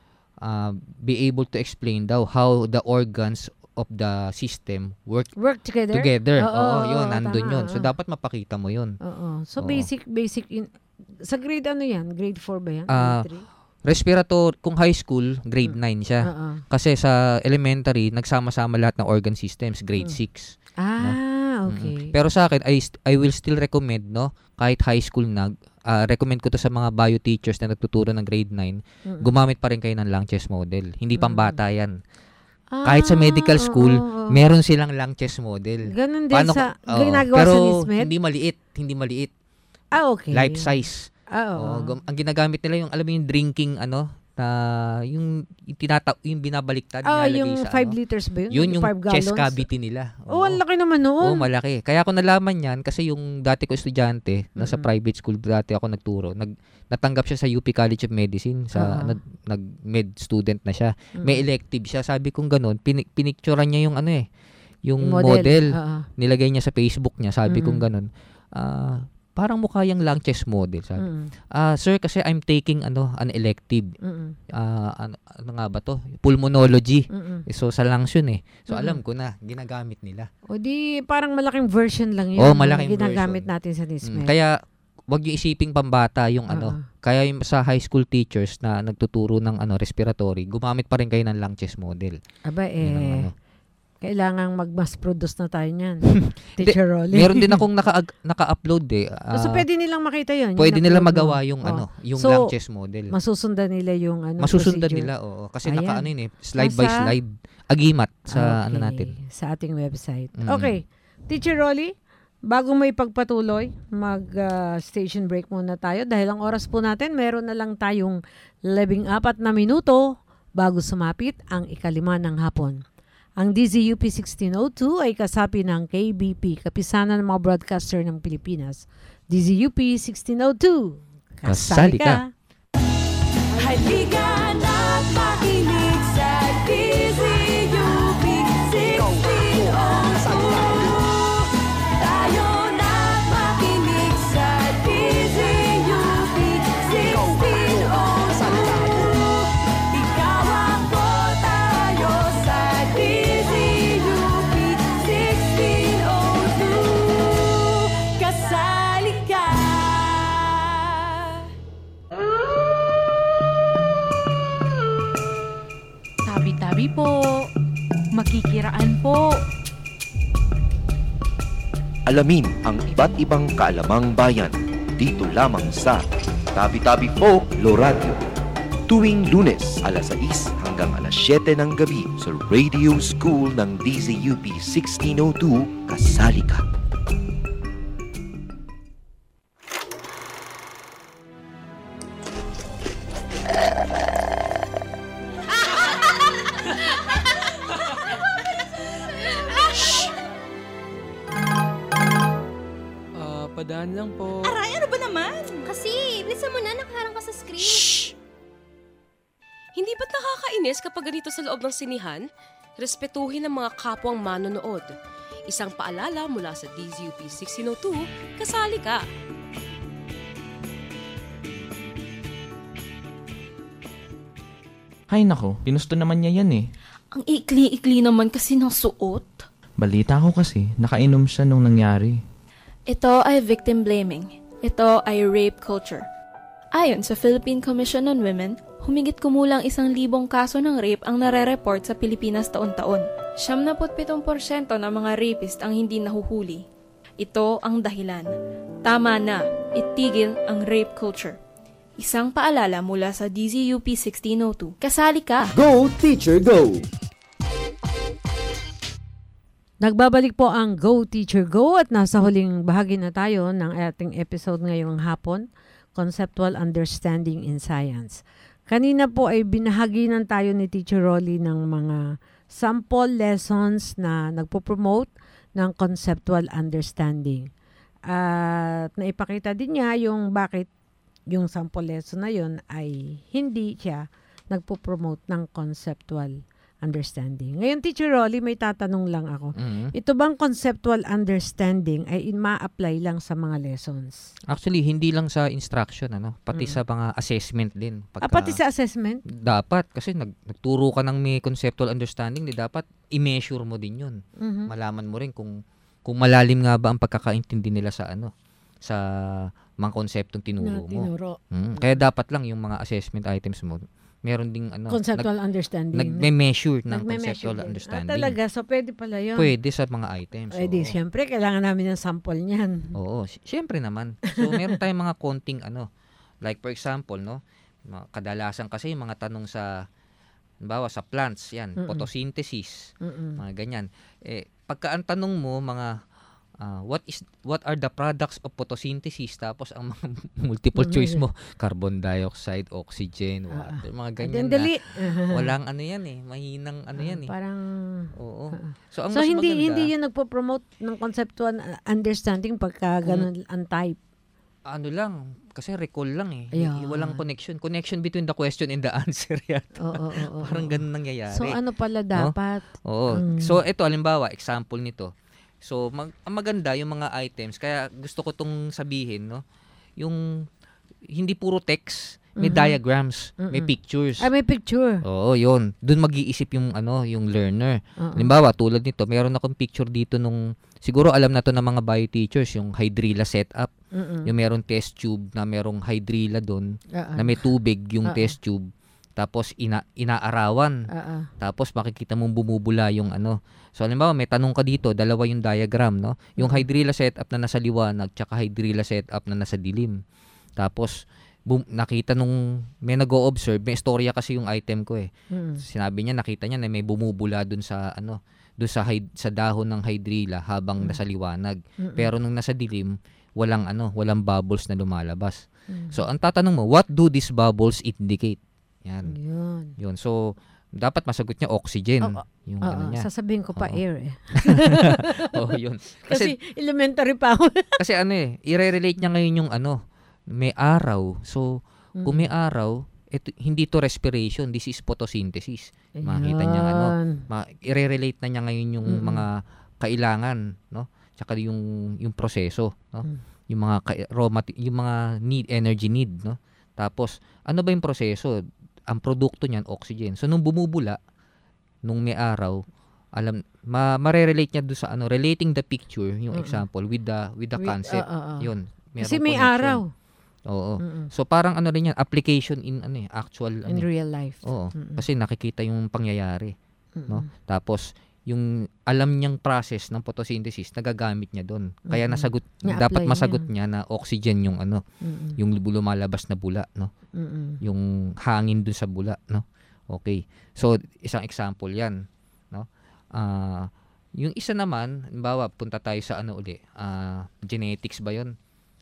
Speaker 3: uh, be able to explain daw how the organs of the system work
Speaker 2: Work together?
Speaker 3: together.
Speaker 2: Oo,
Speaker 3: Oo,
Speaker 2: oo,
Speaker 3: yun,
Speaker 2: oo,
Speaker 3: nandun
Speaker 2: tama,
Speaker 3: yun. So,
Speaker 2: oo.
Speaker 3: dapat mapakita mo yun.
Speaker 2: Oo. So,
Speaker 3: Oo.
Speaker 2: basic, basic, in, sa grade ano yan? Grade four ba yan?
Speaker 3: Ah,
Speaker 2: grade three?
Speaker 3: respiratory, kung high school, grade nine siya.
Speaker 2: Oo.
Speaker 3: Kasi sa elementary, nagsama-sama lahat ng organ systems, grade
Speaker 2: Mm.
Speaker 3: six.
Speaker 2: Ah,
Speaker 3: Mm.
Speaker 2: okay.
Speaker 3: Pero sa akin, I, st- I will still recommend, no, kahit high school na, ah, recommend ko to sa mga bio teachers na nagtuturo ng grade nine,
Speaker 2: Mm.
Speaker 3: gumamit pa rin kayo ng lung chest model. Hindi
Speaker 2: Mm.
Speaker 3: pambata yan. Kahit sa medical
Speaker 2: Ah,
Speaker 3: school,
Speaker 2: oo, oo.
Speaker 3: meron silang lung chest model.
Speaker 2: Ganun din
Speaker 3: Paano
Speaker 2: sa,
Speaker 3: ko- oo.
Speaker 2: ginagawa
Speaker 3: Pero
Speaker 2: sa NISMED?
Speaker 3: hindi maliit, hindi maliit.
Speaker 2: Ah, okay.
Speaker 3: Life size.
Speaker 2: Ah, oo.
Speaker 3: Oo, gum- ang ginagamit nila yung, alam mo yung drinking, ano, na yung, yung, tinata- yung binabaliktad,
Speaker 2: Ah,
Speaker 3: nilalagay
Speaker 2: yung
Speaker 3: sa
Speaker 2: five
Speaker 3: ano.
Speaker 2: liters ba yun?
Speaker 3: Yun yung
Speaker 2: Five
Speaker 3: chest
Speaker 2: gallons?
Speaker 3: cavity nila.
Speaker 2: Oh, ang laki naman
Speaker 3: Oo,
Speaker 2: noon.
Speaker 3: malaki. Kaya ako nalaman yan kasi yung dati ko estudyante, nasa
Speaker 2: Mm-mm.
Speaker 3: private school dati ako nagturo, nag, natanggap siya sa U P College of Medicine, sa
Speaker 2: Ah.
Speaker 3: nag, nag-med student na siya.
Speaker 2: Mm.
Speaker 3: May elective siya. Sabi kong ganun, pin, pinicturean niya yung ano eh, yung
Speaker 2: Yung
Speaker 3: model.
Speaker 2: model. Oo.
Speaker 3: Nilagay niya sa Facebook niya. Sabi kong
Speaker 2: Mm-mm.
Speaker 3: ganun, ah, parang mukha yung lung chest model. Sabi.
Speaker 2: Mm.
Speaker 3: Ah, sir, kasi I'm taking ano an elective.
Speaker 2: Mm-mm.
Speaker 3: Ah, ano, ano nga ba to? Pulmonology.
Speaker 2: Mm-mm.
Speaker 3: Eh, So, sa lungs yun eh. So,
Speaker 2: Mm-mm.
Speaker 3: alam ko na, ginagamit nila.
Speaker 2: O di, parang malaking version lang yun.
Speaker 3: Oo,
Speaker 2: yung
Speaker 3: malaking
Speaker 2: ginagamit
Speaker 3: version.
Speaker 2: natin sa
Speaker 3: Mm,
Speaker 2: NISMED.
Speaker 3: kaya, wag yung isiping pambata yung ano. Kaya yung sa high school teachers na nagtuturo ng ano respiratory, gumamit pa rin kayo ng lung chest model.
Speaker 2: Aba
Speaker 3: Yun ang
Speaker 2: eh,
Speaker 3: ano.
Speaker 2: kailangang mag-mass produce na tayo niyan.
Speaker 3: Hindi,
Speaker 2: Teacher Rolly.
Speaker 3: meron din akong naka, naka-upload eh. Ah,
Speaker 2: so, pwede nilang makita yun.
Speaker 3: Pwede
Speaker 2: yung
Speaker 3: nila
Speaker 2: upload mo.
Speaker 3: magawa yung
Speaker 2: Oh.
Speaker 3: ano, yung
Speaker 2: So,
Speaker 3: lung chest model.
Speaker 2: Masusundan nila yung ano,
Speaker 3: Masusundan
Speaker 2: procedure.
Speaker 3: nila, oo. Kasi
Speaker 2: Ayan.
Speaker 3: naka ano yun eh, slide by
Speaker 2: Nasa-
Speaker 3: slide. Agimat sa
Speaker 2: Okay,
Speaker 3: ano natin.
Speaker 2: Sa ating website.
Speaker 3: Mm.
Speaker 2: Okay. Teacher Rolly, bago may pagpatuloy, mag-station break muna tayo dahil ang oras po natin, meron na lang tayong labing apat na minuto bago sumapit ang ikalima ng hapon. Ang D Z U P sixteen oh two ay kasapi ng K B P, Kapisanan ng mga Broadcaster ng Pilipinas. D Z U P sixteen oh two.
Speaker 3: Kasali ka.
Speaker 4: Halika na't makinig sa D Z U P sixteen oh two. Tayo na't makinig sa D
Speaker 10: Nakikiraan po.
Speaker 1: Alamin ang iba't ibang kaalamang bayan dito lamang sa Tabi-Tabi Folklore Radio. Tuwing Lunes, alas sais hanggang alas siyete ng gabi sa Radio School ng D Z U P sixteen oh two, kasali ka.
Speaker 17: Ah, padaan lang po.
Speaker 18: Aray, ano ba naman? Kasi, bilisan mo na, nakaharang ka sa screen. Shh! Hindi ba't nakakainis kapag ganito sa loob ng sinihan? Respetuhin ang mga kapwang manonood. Isang paalala mula sa D Z U P sixteen oh two, kasali ka.
Speaker 19: Hay nako, pinusto naman niya yan eh.
Speaker 20: Ang ikli-ikli naman kasi ng suot.
Speaker 19: Balita ko kasi, nakainom siya nung nangyari.
Speaker 7: Ito ay victim blaming. Ito ay rape culture. Ayon sa Philippine Commission on Women, humigit kumulang isang libong kaso ng rape ang nare-report sa Pilipinas taon-taon. seventy-seven porsyento ng mga rapist ang hindi nahuhuli. Ito ang dahilan. Tama na, itigil ang rape culture. Isang paalala mula sa D Z U P sixteen oh two. Kasali ka!
Speaker 1: Go, Teacher, Go!
Speaker 2: Nagbabalik po ang Go Teacher Go at nasa huling bahagi na tayo ng ating episode ngayong hapon, Conceptual Understanding in Science. Kanina po ay binahaginan tayo ni Teacher Rolly ng mga sample lessons na nagpo-promote ng conceptual understanding. At naipakita din niya yung bakit yung sample lesson na yun ay hindi siya nagpo-promote ng conceptual understanding. Ngayon, Teacher Rolly, may tatanong lang ako.
Speaker 3: Mhm.
Speaker 2: Ito bang conceptual understanding ay ma-apply lang sa mga lessons?
Speaker 3: Actually, hindi lang sa instruction, ano, pati
Speaker 2: Mm.
Speaker 3: sa mga assessment din.
Speaker 2: Ah, pati sa assessment?
Speaker 3: Dapat, kasi nag, nagturo ka ng may conceptual understanding, di dapat i-measure mo din yun.
Speaker 2: Mhm.
Speaker 3: Malaman mo rin kung kung malalim nga ba ang pagkakaintindi nila sa ano, sa mga konseptong tinuro
Speaker 2: Na
Speaker 3: mo.
Speaker 2: tinuro.
Speaker 3: Mm. Kaya dapat lang yung mga assessment items mo, meron ding ano,
Speaker 2: Conceptual
Speaker 3: nag-
Speaker 2: understanding.
Speaker 3: Nagme-measure ng
Speaker 2: Nagme-measure
Speaker 3: conceptual
Speaker 2: din.
Speaker 3: understanding.
Speaker 2: Ah, talaga? So, pwede pala yun?
Speaker 3: Pwede sa mga items.
Speaker 2: Eh di,
Speaker 3: oo.
Speaker 2: siyempre, kailangan namin ng sample niyan.
Speaker 3: Oo, si- siyempre naman. So, meron tayong mga konting ano, like for example, no, mga kadalasan kasi yung mga tanong sa, halimbawa sa plants, yan,
Speaker 2: Mm-mm.
Speaker 3: photosynthesis,
Speaker 2: Mm-mm.
Speaker 3: mga ganyan. Eh, pagka ang tanong mo, mga, ah, what is what are the products of photosynthesis? Tapos ang mga multiple
Speaker 2: Mm,
Speaker 3: choice
Speaker 2: yeah.
Speaker 3: mo, carbon dioxide, oxygen,
Speaker 2: Ah,
Speaker 3: water, mga
Speaker 2: ah.
Speaker 3: ganyan
Speaker 2: Dali.
Speaker 3: na. Walang ano yan eh, mahinang ano yan eh.
Speaker 2: Parang...
Speaker 3: Oo.
Speaker 2: Ah.
Speaker 3: So, ang
Speaker 2: So,
Speaker 3: mas
Speaker 2: hindi
Speaker 3: maganda,
Speaker 2: hindi yun nagpo-promote ng conceptual uh, understanding pagka ganun ang type.
Speaker 3: ano lang, kasi recall lang eh.
Speaker 2: Ayan.
Speaker 3: Walang connection. Connection between the question and the answer yata.
Speaker 2: Oo, oo, oo,
Speaker 3: Parang
Speaker 2: oo.
Speaker 3: ganun nangyayari.
Speaker 2: So, ano pala
Speaker 3: No?
Speaker 2: dapat?
Speaker 3: Oo.
Speaker 2: Mm.
Speaker 3: So, ito, halimbawa, example nito. So, mag, ang maganda yung mga items. Kaya gusto ko tong sabihin, no? Yung hindi puro text, may
Speaker 2: Mhm.
Speaker 3: diagrams, may
Speaker 2: Mm-mm.
Speaker 3: pictures.
Speaker 2: Ah, may picture.
Speaker 3: Oo, yun. Doon mag-iisip yung ano, yung learner.
Speaker 2: Oo.
Speaker 3: Halimbawa, tulad nito, meron akong picture dito nung siguro alam na to ng mga bio teachers, yung hydrilla setup.
Speaker 2: Mm-mm.
Speaker 3: Yung merong test tube na merong hydrilla doon,
Speaker 2: Oo.
Speaker 3: na may tubig yung
Speaker 2: Oo.
Speaker 3: test tube. Tapos ina inaarawan.
Speaker 2: Oo.
Speaker 3: Tapos makikita mong bumubula yung ano. So halimbawa may tanong ka dito, dalawa yung diagram, no? Yung
Speaker 2: Mm.
Speaker 3: hydrilla setup na nasa liwanag tsaka hydrilla setup na nasa dilim. Tapos bum, nakita nung may nag-o-observe, may istorya kasi yung item ko eh.
Speaker 2: Mm.
Speaker 3: Sinabi niya, nakita niya na may bumubula dun sa ano, dun sa hyd- sa dahon ng hydrilla habang
Speaker 2: Mm.
Speaker 3: nasa liwanag.
Speaker 2: Mm-mm.
Speaker 3: Pero nung nasa dilim, walang ano, walang bubbles na lumalabas.
Speaker 2: Mm.
Speaker 3: So ang tatanong mo, what do these bubbles indicate? Yan.
Speaker 2: Yun.
Speaker 3: Yun. So dapat masagot niya oxygen.
Speaker 2: Oo.
Speaker 3: Yung
Speaker 2: Oo,
Speaker 3: ano niya.
Speaker 2: sasabihin ko pa
Speaker 3: Oo.
Speaker 2: air eh.
Speaker 3: Oo, yun.
Speaker 2: Kasi,
Speaker 3: Kasi,
Speaker 2: elementary pa ako.
Speaker 3: kasi ano eh, i-relate niya ngayon yung ano, may araw. So, kung may araw, ito, hindi to respiration, this is photosynthesis. Makita niya ano, ma- i-relate na niya ngayon yung
Speaker 2: Mm-mm.
Speaker 3: mga kailangan, no? Tsaka yung yung proseso, no?
Speaker 2: Mm.
Speaker 3: Yung mga ka- raw mati- yung mga need energy need, no? Tapos, ano ba yung proseso? Ang produkto niyan oxygen. So nung bumubula, nung may araw, alam ma mare-relate niya do sa ano, relating the picture, yung
Speaker 2: Mm-mm.
Speaker 3: example with the with the
Speaker 2: With-
Speaker 3: concept.
Speaker 2: oo, oo.
Speaker 3: Yun.
Speaker 2: Kasi
Speaker 3: merong
Speaker 2: may
Speaker 3: connection.
Speaker 2: araw.
Speaker 3: Oo.
Speaker 2: Mm-mm.
Speaker 3: So parang ano rin yan, application in ano eh, actual
Speaker 2: In
Speaker 3: ano, eh.
Speaker 2: real life.
Speaker 3: Oo.
Speaker 2: Mm-mm.
Speaker 3: Kasi nakikita yung pangyayari, no?
Speaker 2: Mm-mm.
Speaker 3: Tapos yung alam niyang process ng photosynthesis nagagamit niya doon. Kaya
Speaker 2: Mm-mm.
Speaker 3: nasagot
Speaker 2: Na-apply
Speaker 3: dapat masagot
Speaker 2: niya.
Speaker 3: niya na oxygen yung ano,
Speaker 2: Mm-mm.
Speaker 3: yung lumalabas na bula, no?
Speaker 2: Mm-mm.
Speaker 3: Yung hangin dun sa bula, no? Okay. So isang example 'yan, no? Ah, yung isa naman, halimbawa punta tayo sa ano uli, ah, genetics ba 'yon?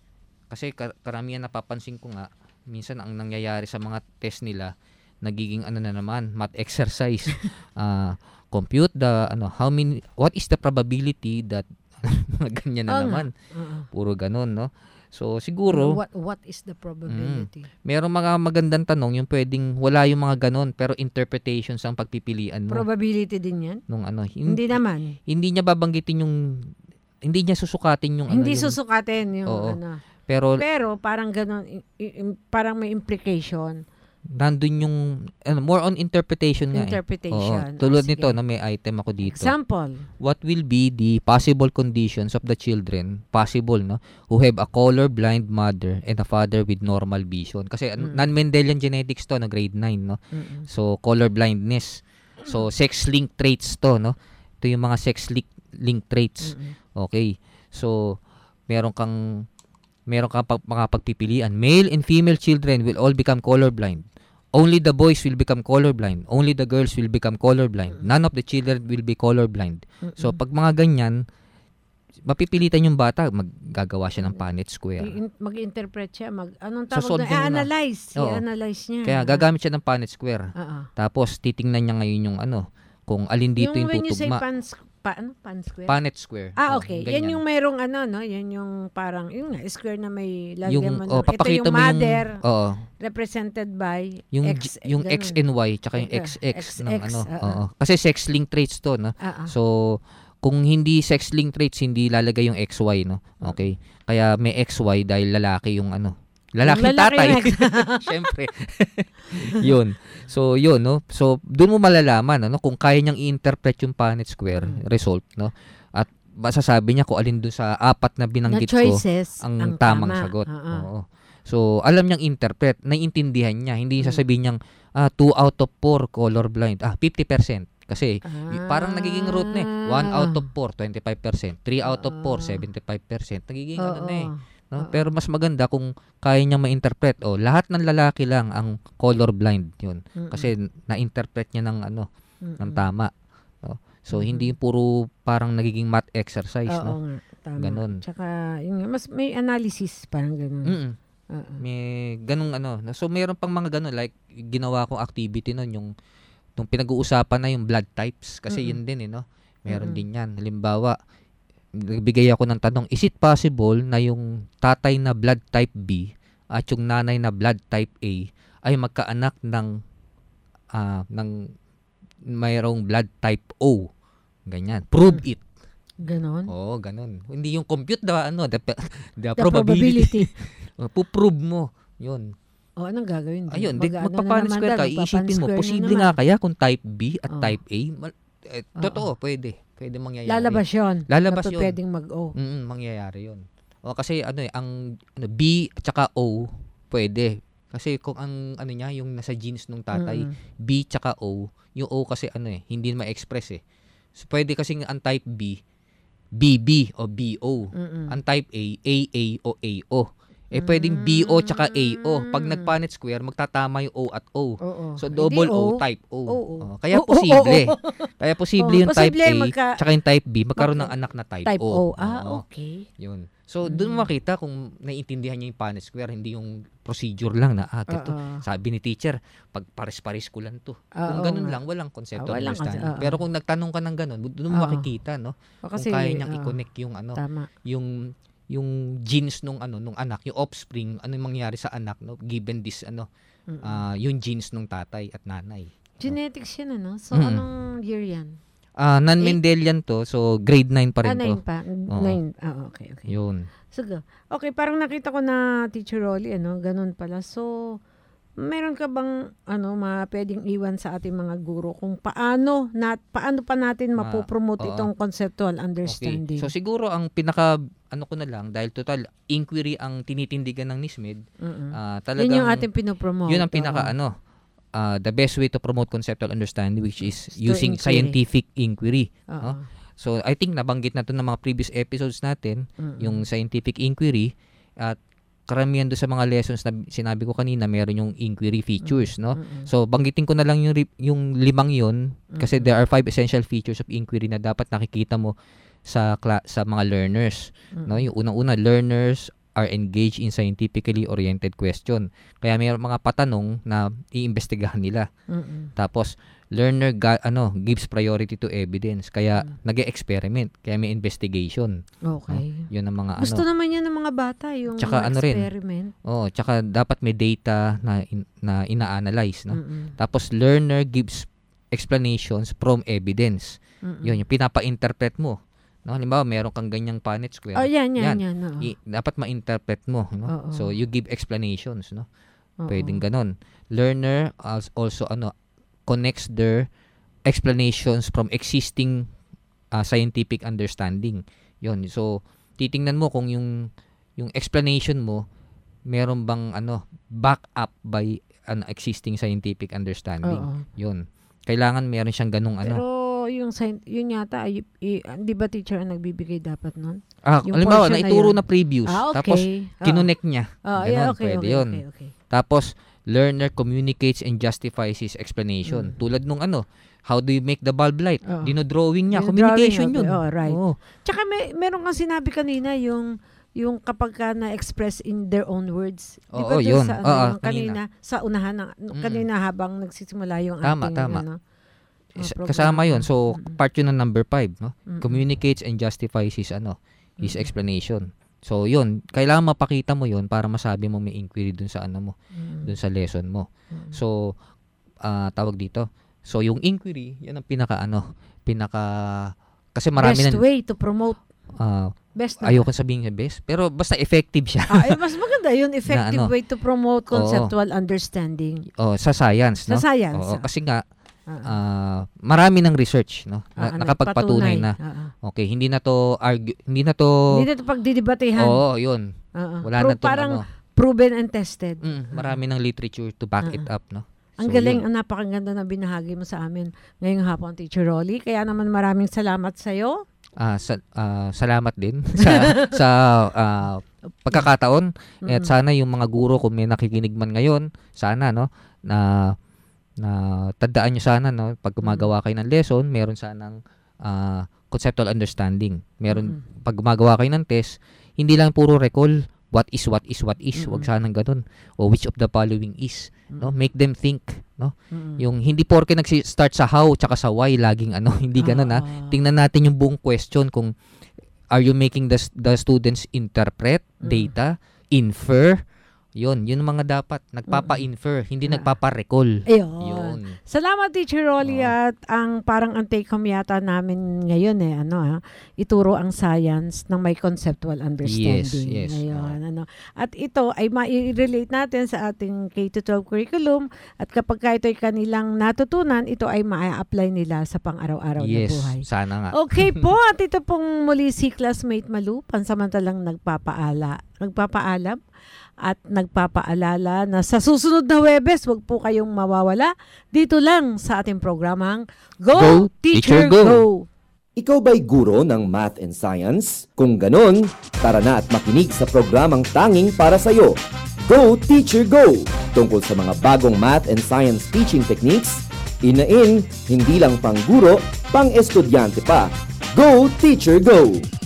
Speaker 3: Kasi kar- karamihan napapansin ko nga, minsan ang nangyayari sa mga test nila, nagiging ano na naman, math exercise. Ah, compute the ano, how many, what is the probability that mga ganyan na
Speaker 2: Oo nga.
Speaker 3: naman.
Speaker 2: Oo.
Speaker 3: Puro ganun, no? So siguro
Speaker 2: What what is the probability?
Speaker 3: Mm. Merong mga magandang tanong yung pwedeng wala yung mga ganon pero interpretations ang pagpipilian mo.
Speaker 2: Probability din 'yan?
Speaker 3: Nung ano,
Speaker 2: Hindi naman.
Speaker 3: Hindi niya babanggitin yung hindi niya susukatin yung
Speaker 2: Hindi
Speaker 3: ano yung,
Speaker 2: susukatin yung
Speaker 3: oo.
Speaker 2: ano.
Speaker 3: Pero
Speaker 2: Pero parang ganun i- i- parang may implication.
Speaker 3: nandun yung ano, more on interpretation nga.
Speaker 2: Interpretation.
Speaker 3: Eh. Oo. Tulad
Speaker 2: Ah,
Speaker 3: nito
Speaker 2: sige.
Speaker 3: na may item ako dito.
Speaker 2: Example.
Speaker 3: What will be the possible conditions of the children, possible, no, who have a color-blind mother and a father with normal vision? Kasi
Speaker 2: Mm.
Speaker 3: non-Mendelian genetics to, no, grade nine, no?
Speaker 2: Mm-mm.
Speaker 3: So, color-blindness. So, sex-linked traits to, no? Ito yung mga sex-linked traits.
Speaker 2: Mm-mm.
Speaker 3: Okay. So, meron kang meron kang pag, mga pagpipilian. Male and female children will all become colorblind. Only the boys will become colorblind. Only the girls will become colorblind. None of the children will be colorblind. So, pag mga ganyan, mapipilitan yung bata, maggagawa siya ng Punnett square.
Speaker 2: I- mag-interpret siya, mag anong
Speaker 3: So,
Speaker 2: tawag
Speaker 3: solve
Speaker 2: doon?
Speaker 3: niya muna.
Speaker 2: I-analyze.
Speaker 3: Oo.
Speaker 2: I-analyze niya.
Speaker 3: Kaya gagamit siya ng Punnett square.
Speaker 2: Oo.
Speaker 3: Tapos, titingnan niya ngayon yung ano, kung alin dito yung,
Speaker 2: when you say
Speaker 3: tutugma.
Speaker 2: pan, pa, ano, pan square?
Speaker 3: Punnett square.
Speaker 2: Ah,
Speaker 3: Oh,
Speaker 2: okay.
Speaker 3: ganyan.
Speaker 2: Yan yung mayroong ano, no? Yan yung parang, yun nga, square na may lagyan
Speaker 3: Yung,
Speaker 2: mo.
Speaker 3: oh,
Speaker 2: ng- ito
Speaker 3: papakita
Speaker 2: yung
Speaker 3: mo yung-
Speaker 2: mother,
Speaker 3: oo.
Speaker 2: represented by
Speaker 3: Yung
Speaker 2: X.
Speaker 3: G- yung X and Y tsaka yung
Speaker 2: Yeah,
Speaker 3: X X ng
Speaker 2: X X,
Speaker 3: ano.
Speaker 2: oo.
Speaker 3: Oo. Kasi sex linked traits to, no.
Speaker 2: Ah, ah.
Speaker 3: So kung hindi sex linked traits, hindi lalagay yung X Y, no. Okay. Kaya may X Y dahil lalaki yung ano. Lalaking
Speaker 2: Lalaki
Speaker 3: tatay.
Speaker 2: yung X.
Speaker 3: Syempre. Yun. So yun, no. So doon mo malalaman ano kung kaya niyang i-interpret yung Punnett square
Speaker 2: Mm.
Speaker 3: result, no. At masasabi niya kung alin doon sa apat na binanggit ko
Speaker 2: choices
Speaker 3: ang,
Speaker 2: ang
Speaker 3: tamang
Speaker 2: tama.
Speaker 3: sagot.
Speaker 2: Oo.
Speaker 3: Oo. So, alam niyang interpret, naiintindihan niya. Hindi
Speaker 2: Mm.
Speaker 3: sasabihin niyang ah, two out of four colorblind. Ah, fifty percent. Kasi y- parang nagiging root na eh. one out of four, twenty-five percent. three out of four, seventy-five percent. Nagiging ano na eh. No? Pero mas maganda kung kaya niya ma-interpret. Oh, lahat ng lalaki lang ang colorblind. Yun.
Speaker 2: Mm-mm.
Speaker 3: Kasi na-interpret niya ng ano, ng
Speaker 2: Mm-mm.
Speaker 3: tama. No? So,
Speaker 2: Mm-mm.
Speaker 3: hindi puro parang nagiging math exercise.
Speaker 2: Oo
Speaker 3: no?
Speaker 2: nga, tama.
Speaker 3: Ganon.
Speaker 2: Tsaka, yun nga, mas may analysis, parang ganun.
Speaker 3: Mm-mm.
Speaker 2: Oo.
Speaker 3: May ganung ano. So meron pang mga ganun like ginawa kong activity noon yung nung pinag-uusapan na yung blood types kasi
Speaker 2: Mm-mm.
Speaker 3: yun din eh no. Meron
Speaker 2: Mm-mm.
Speaker 3: din yan. Halimbawa, nagbigay ako ng tanong, is it possible na yung tatay na blood type B at yung nanay na blood type A ay magkaanak ng ah ng mayroong blood type O? Ganyan. Prove it.
Speaker 2: Ganon.
Speaker 3: Oo, ganun. Hindi yung compute the ano, the, the,
Speaker 2: The
Speaker 3: probability. Uh, puprove mo. Yun.
Speaker 2: O, anong gagawin? doon?
Speaker 3: Ayun, di,
Speaker 2: Mag-ano na
Speaker 3: magpapanis
Speaker 2: naman
Speaker 3: square ka.
Speaker 2: doon,
Speaker 3: Iisipin mo,
Speaker 2: magpapan-square na
Speaker 3: posible
Speaker 2: naman.
Speaker 3: nga kaya kung type B at
Speaker 2: Oh.
Speaker 3: type A? Mal- eh, totoo, pwede. Pwede mangyayari.
Speaker 2: Lalabas yun.
Speaker 3: Lalabas
Speaker 2: Na
Speaker 3: yun.
Speaker 2: pwedeng mag-O.
Speaker 3: Mm, mangyayari yun. O, kasi ano eh, ang ano, B at saka O, pwede. Kasi kung ang ano niya, yung nasa genes nung tatay,
Speaker 2: Mm-mm.
Speaker 3: B tsaka O, yung O kasi ano eh, hindi ma-express eh. So, pwede kasi ang type B, B B o B O.
Speaker 2: Mm-mm.
Speaker 3: Ang type A, A A o A O. Eh, pwedeng B O tsaka A O. Pag nag-Punnett square, magtatama yung O at O.
Speaker 2: Oo.
Speaker 3: So,
Speaker 2: Hindi
Speaker 3: double
Speaker 2: O.
Speaker 3: O, type O.
Speaker 2: Oo.
Speaker 3: Oh, kaya
Speaker 2: Oo, oo,
Speaker 3: posible.
Speaker 2: oo.
Speaker 3: Kaya posible
Speaker 2: Oo,
Speaker 3: yung type
Speaker 2: posible
Speaker 3: A
Speaker 2: magka-
Speaker 3: tsaka yung type B, magkaroon ng
Speaker 2: magka-
Speaker 3: anak na type,
Speaker 2: type
Speaker 3: O.
Speaker 2: O. Ah,
Speaker 3: Oo.
Speaker 2: okay.
Speaker 3: Yun. So, doon mo makita kung naiintindihan niya yung Punnett square, hindi yung procedure lang na, ah, ganito.
Speaker 2: Oo.
Speaker 3: Sabi ni teacher, pag pares-pares ko lang to.
Speaker 2: Ah,
Speaker 3: Kung
Speaker 2: oo
Speaker 3: ganun
Speaker 2: nga.
Speaker 3: lang, walang concept
Speaker 2: Ah,
Speaker 3: of
Speaker 2: walang
Speaker 3: understanding.
Speaker 2: concept, oo.
Speaker 3: Pero kung nagtanong ka ng ganun, doon mo
Speaker 2: Oo.
Speaker 3: makikita, no?
Speaker 2: O,
Speaker 3: Kung
Speaker 2: kasi,
Speaker 3: kaya niyang
Speaker 2: oo.
Speaker 3: i-connect yung ano,
Speaker 2: Tama.
Speaker 3: yung yung genes nung ano nung anak, yung offspring, ano yung mangyayari sa anak, no? Given this ano,
Speaker 2: Mm-mm.
Speaker 3: ah, yung genes nung tatay at nanay.
Speaker 2: Genetics yan, ano? So,
Speaker 3: Mm-mm.
Speaker 2: anong year yan?
Speaker 3: Ah, non-Mendelian to, so grade nine pa rin
Speaker 2: ah,
Speaker 3: to.
Speaker 2: nine pa.
Speaker 3: Oo.
Speaker 2: Nine. Ah, okay, okay.
Speaker 3: Yun.
Speaker 2: Sige. Okay, parang nakita ko na Teacher Rolly, ano, ganun pala. So, meron ka bang, ano, ma, pwedeng iwan sa ating mga guro kung paano, nat, paano pa natin
Speaker 3: Ma-
Speaker 2: mapopromote
Speaker 3: oo.
Speaker 2: itong conceptual
Speaker 3: Okay.
Speaker 2: understanding?
Speaker 3: So siguro ang pinaka ano ko na lang dahil total inquiry ang tinitindigan ng NISMED,
Speaker 2: Mm-mm.
Speaker 3: ah talagang
Speaker 2: Yun yung ating pinopromote.
Speaker 3: Yun ang pinaka
Speaker 2: oo.
Speaker 3: ano uh, the best way to promote conceptual understanding, which is
Speaker 2: Through
Speaker 3: using
Speaker 2: inquiry.
Speaker 3: scientific inquiry.
Speaker 2: Oo.
Speaker 3: No? So, I think nabanggit na ito ng mga previous episodes natin,
Speaker 2: Mm-mm.
Speaker 3: yung scientific inquiry, at karamihan doon sa mga lessons na sinabi ko kanina, meron yung inquiry features, no?
Speaker 2: Mm-mm.
Speaker 3: So, banggitin ko na lang yung, ri- yung limang yun, kasi
Speaker 2: Mm-mm.
Speaker 3: there are five essential features of inquiry na dapat nakikita mo sa kla- sa mga learners, no?
Speaker 2: Mm-mm.
Speaker 3: Yung unang-una, learners are engaged in scientifically oriented question. Kaya may mga patanong na iimbestigahan nila.
Speaker 2: Mm-mm.
Speaker 3: Tapos, learner ga- ano gives priority to evidence. Kaya nag-e-experiment. Kaya may investigation.
Speaker 2: Okay.
Speaker 3: No? Yun ang mga
Speaker 2: Gusto
Speaker 3: ano.
Speaker 2: naman yan ng mga bata, yung
Speaker 3: Tsaka
Speaker 2: mga
Speaker 3: ano rin.
Speaker 2: experiment.
Speaker 3: Oh, tsaka dapat may data na in- na ina-analyze, no?
Speaker 2: Mm-mm.
Speaker 3: Tapos learner gives explanations from evidence.
Speaker 2: Mm-mm.
Speaker 3: Yun, yung pinapa-interpret mo. No, halimbawa, meron kang ganyang Punnett square.
Speaker 2: Oh, yan, yan, yan, oo.
Speaker 3: I- dapat ma-interpret mo, no?
Speaker 2: Oo.
Speaker 3: So you give explanations, no?
Speaker 2: Oo.
Speaker 3: Pwedeng ganon. Learner als- also ano connects their explanations from existing uh, scientific understanding. Yon. So titingnan mo kung yung yung explanation mo meron bang ano back up by an existing scientific understanding.
Speaker 2: Oo.
Speaker 3: Yon. Kailangan meron siyang ganung ano.
Speaker 2: Pero yung scien- yun yata, ay, i- di ba teacher ang nagbibigay dapat nun?
Speaker 3: Ah,
Speaker 2: Yung
Speaker 3: halimbawa,
Speaker 2: portion
Speaker 3: na ituro
Speaker 2: yun.
Speaker 3: na previews.
Speaker 2: Ah, okay.
Speaker 3: Tapos,
Speaker 2: Oo.
Speaker 3: kinonect niya.
Speaker 2: Ah,
Speaker 3: Ganon,
Speaker 2: yeah, okay,
Speaker 3: pwede
Speaker 2: okay,
Speaker 3: yun.
Speaker 2: okay, okay.
Speaker 3: Tapos, learner communicates and justifies his explanation.
Speaker 2: Mm.
Speaker 3: Tulad nung ano, how do you make the bulb light?
Speaker 2: Oo.
Speaker 3: Dinodrawing niya.
Speaker 2: Yung
Speaker 3: Communication
Speaker 2: drawing,
Speaker 3: yun.
Speaker 2: okay. Oh, right.
Speaker 3: Oo.
Speaker 2: Tsaka may, meron kang sinabi kanina, yung yung kapag ka na-express in their own words. Di ba
Speaker 3: Oo,
Speaker 2: doon
Speaker 3: yun.
Speaker 2: Sa, ano,
Speaker 3: Oo,
Speaker 2: yung kanina, sa unahan, ng, kanina habang nagsisimula yung
Speaker 3: Tama,
Speaker 2: ating,
Speaker 3: tama.
Speaker 2: ano, oh,
Speaker 3: Is-
Speaker 2: program.
Speaker 3: Kasama yun. So, part yun ng number five. No?
Speaker 2: Mm-mm.
Speaker 3: Communicates and justifies his, ano, his
Speaker 2: Mm-mm.
Speaker 3: explanation. So, yun. Kailangan mapakita mo yun para masabi mo may inquiry dun sa ano mo.
Speaker 2: Mm.
Speaker 3: Dun sa lesson mo.
Speaker 2: Mm.
Speaker 3: So, ah, tawag dito. So, yung inquiry, yan ang pinaka, ano, pinaka, kasi marami
Speaker 2: Best
Speaker 3: na,
Speaker 2: way to promote.
Speaker 3: ah,
Speaker 2: Best na
Speaker 3: ayoko sabihin sa best, pero basta effective siya.
Speaker 2: Ah, eh, mas maganda yun, effective
Speaker 3: Na ano,
Speaker 2: way to promote
Speaker 3: oo.
Speaker 2: conceptual understanding.
Speaker 3: Oh, sa science, no?
Speaker 2: Sa science,
Speaker 3: Oo,
Speaker 2: ah.
Speaker 3: kasi nga ah, marami ng research, no? Na,
Speaker 2: Ah,
Speaker 3: nakapagpatunay
Speaker 2: nagpatunay.
Speaker 3: na.
Speaker 2: Ah,
Speaker 3: Okay, hindi na to argue, hindi na to
Speaker 2: Hindi na ito pagdidebatehan.
Speaker 3: Oo, yun.
Speaker 2: Oo.
Speaker 3: Wala
Speaker 2: Pro-
Speaker 3: na tong
Speaker 2: parang
Speaker 3: ano.
Speaker 2: proven and tested.
Speaker 3: Mm, marami ng literature to back it up, no?
Speaker 2: Ang
Speaker 3: So,
Speaker 2: galing,
Speaker 3: yun.
Speaker 2: ang napakaganda na binahagi mo sa amin ngayong hapon, Teacher Rolly. Kaya naman maraming salamat sa iyo.
Speaker 3: Ah, sa, ah, salamat din sa sa ah, pagkakataon. At
Speaker 2: Mm-mm.
Speaker 3: sana yung mga guro kung may nakikinig man ngayon, sana no na na tandaan nyo sana no pag gumagawa kayo ng lesson, meron sanang ah, conceptual understanding. Meron pag gumagawa kayo ng test, hindi lang puro recall what is what is what is. Wag sanang ganun. O which of the following is, no? Make them think, no?
Speaker 2: Mm-mm.
Speaker 3: Yung hindi porke nagsi-start sa how tsaka sa why laging ano, hindi ganun ha. Tingnan natin yung buong question kung are you making the the students interpret data, infer, yun, yun ang mga dapat nagpapa-infer, hindi nagpapa-recall.
Speaker 2: Ayun. Salamat, Teacher Rolly. At ang parang ang take-home yata namin ngayon eh, ano ha, ituro ang science ng may conceptual understanding.
Speaker 3: Yes, yes.
Speaker 2: Ayun, ano. At ito ay ma-relate natin sa ating K to twelve curriculum at kapag ka ito ay kanilang natutunan, ito ay ma-apply nila sa pang-araw-araw
Speaker 3: Yes,
Speaker 2: na buhay.
Speaker 3: sana nga.
Speaker 2: Okay po, at ito pong muli si Classmate Malu, pansamantalang nagpapaala, nagpapaalam at nagpapaalala na sa susunod na Huwebes, wag po kayong mawawala dito lang sa ating programang Go,
Speaker 1: Go,
Speaker 2: Teacher,
Speaker 1: Teacher,
Speaker 2: Go!
Speaker 1: Go! Ikaw ba'y guro ng math and science? Kung ganon, tara na at makinig sa programang tanging para sa'yo. Go, Teacher, Go! Tungkol sa mga bagong math and science teaching techniques, in-in, hindi lang pang guro, pang estudyante pa. Go, Teacher, Go!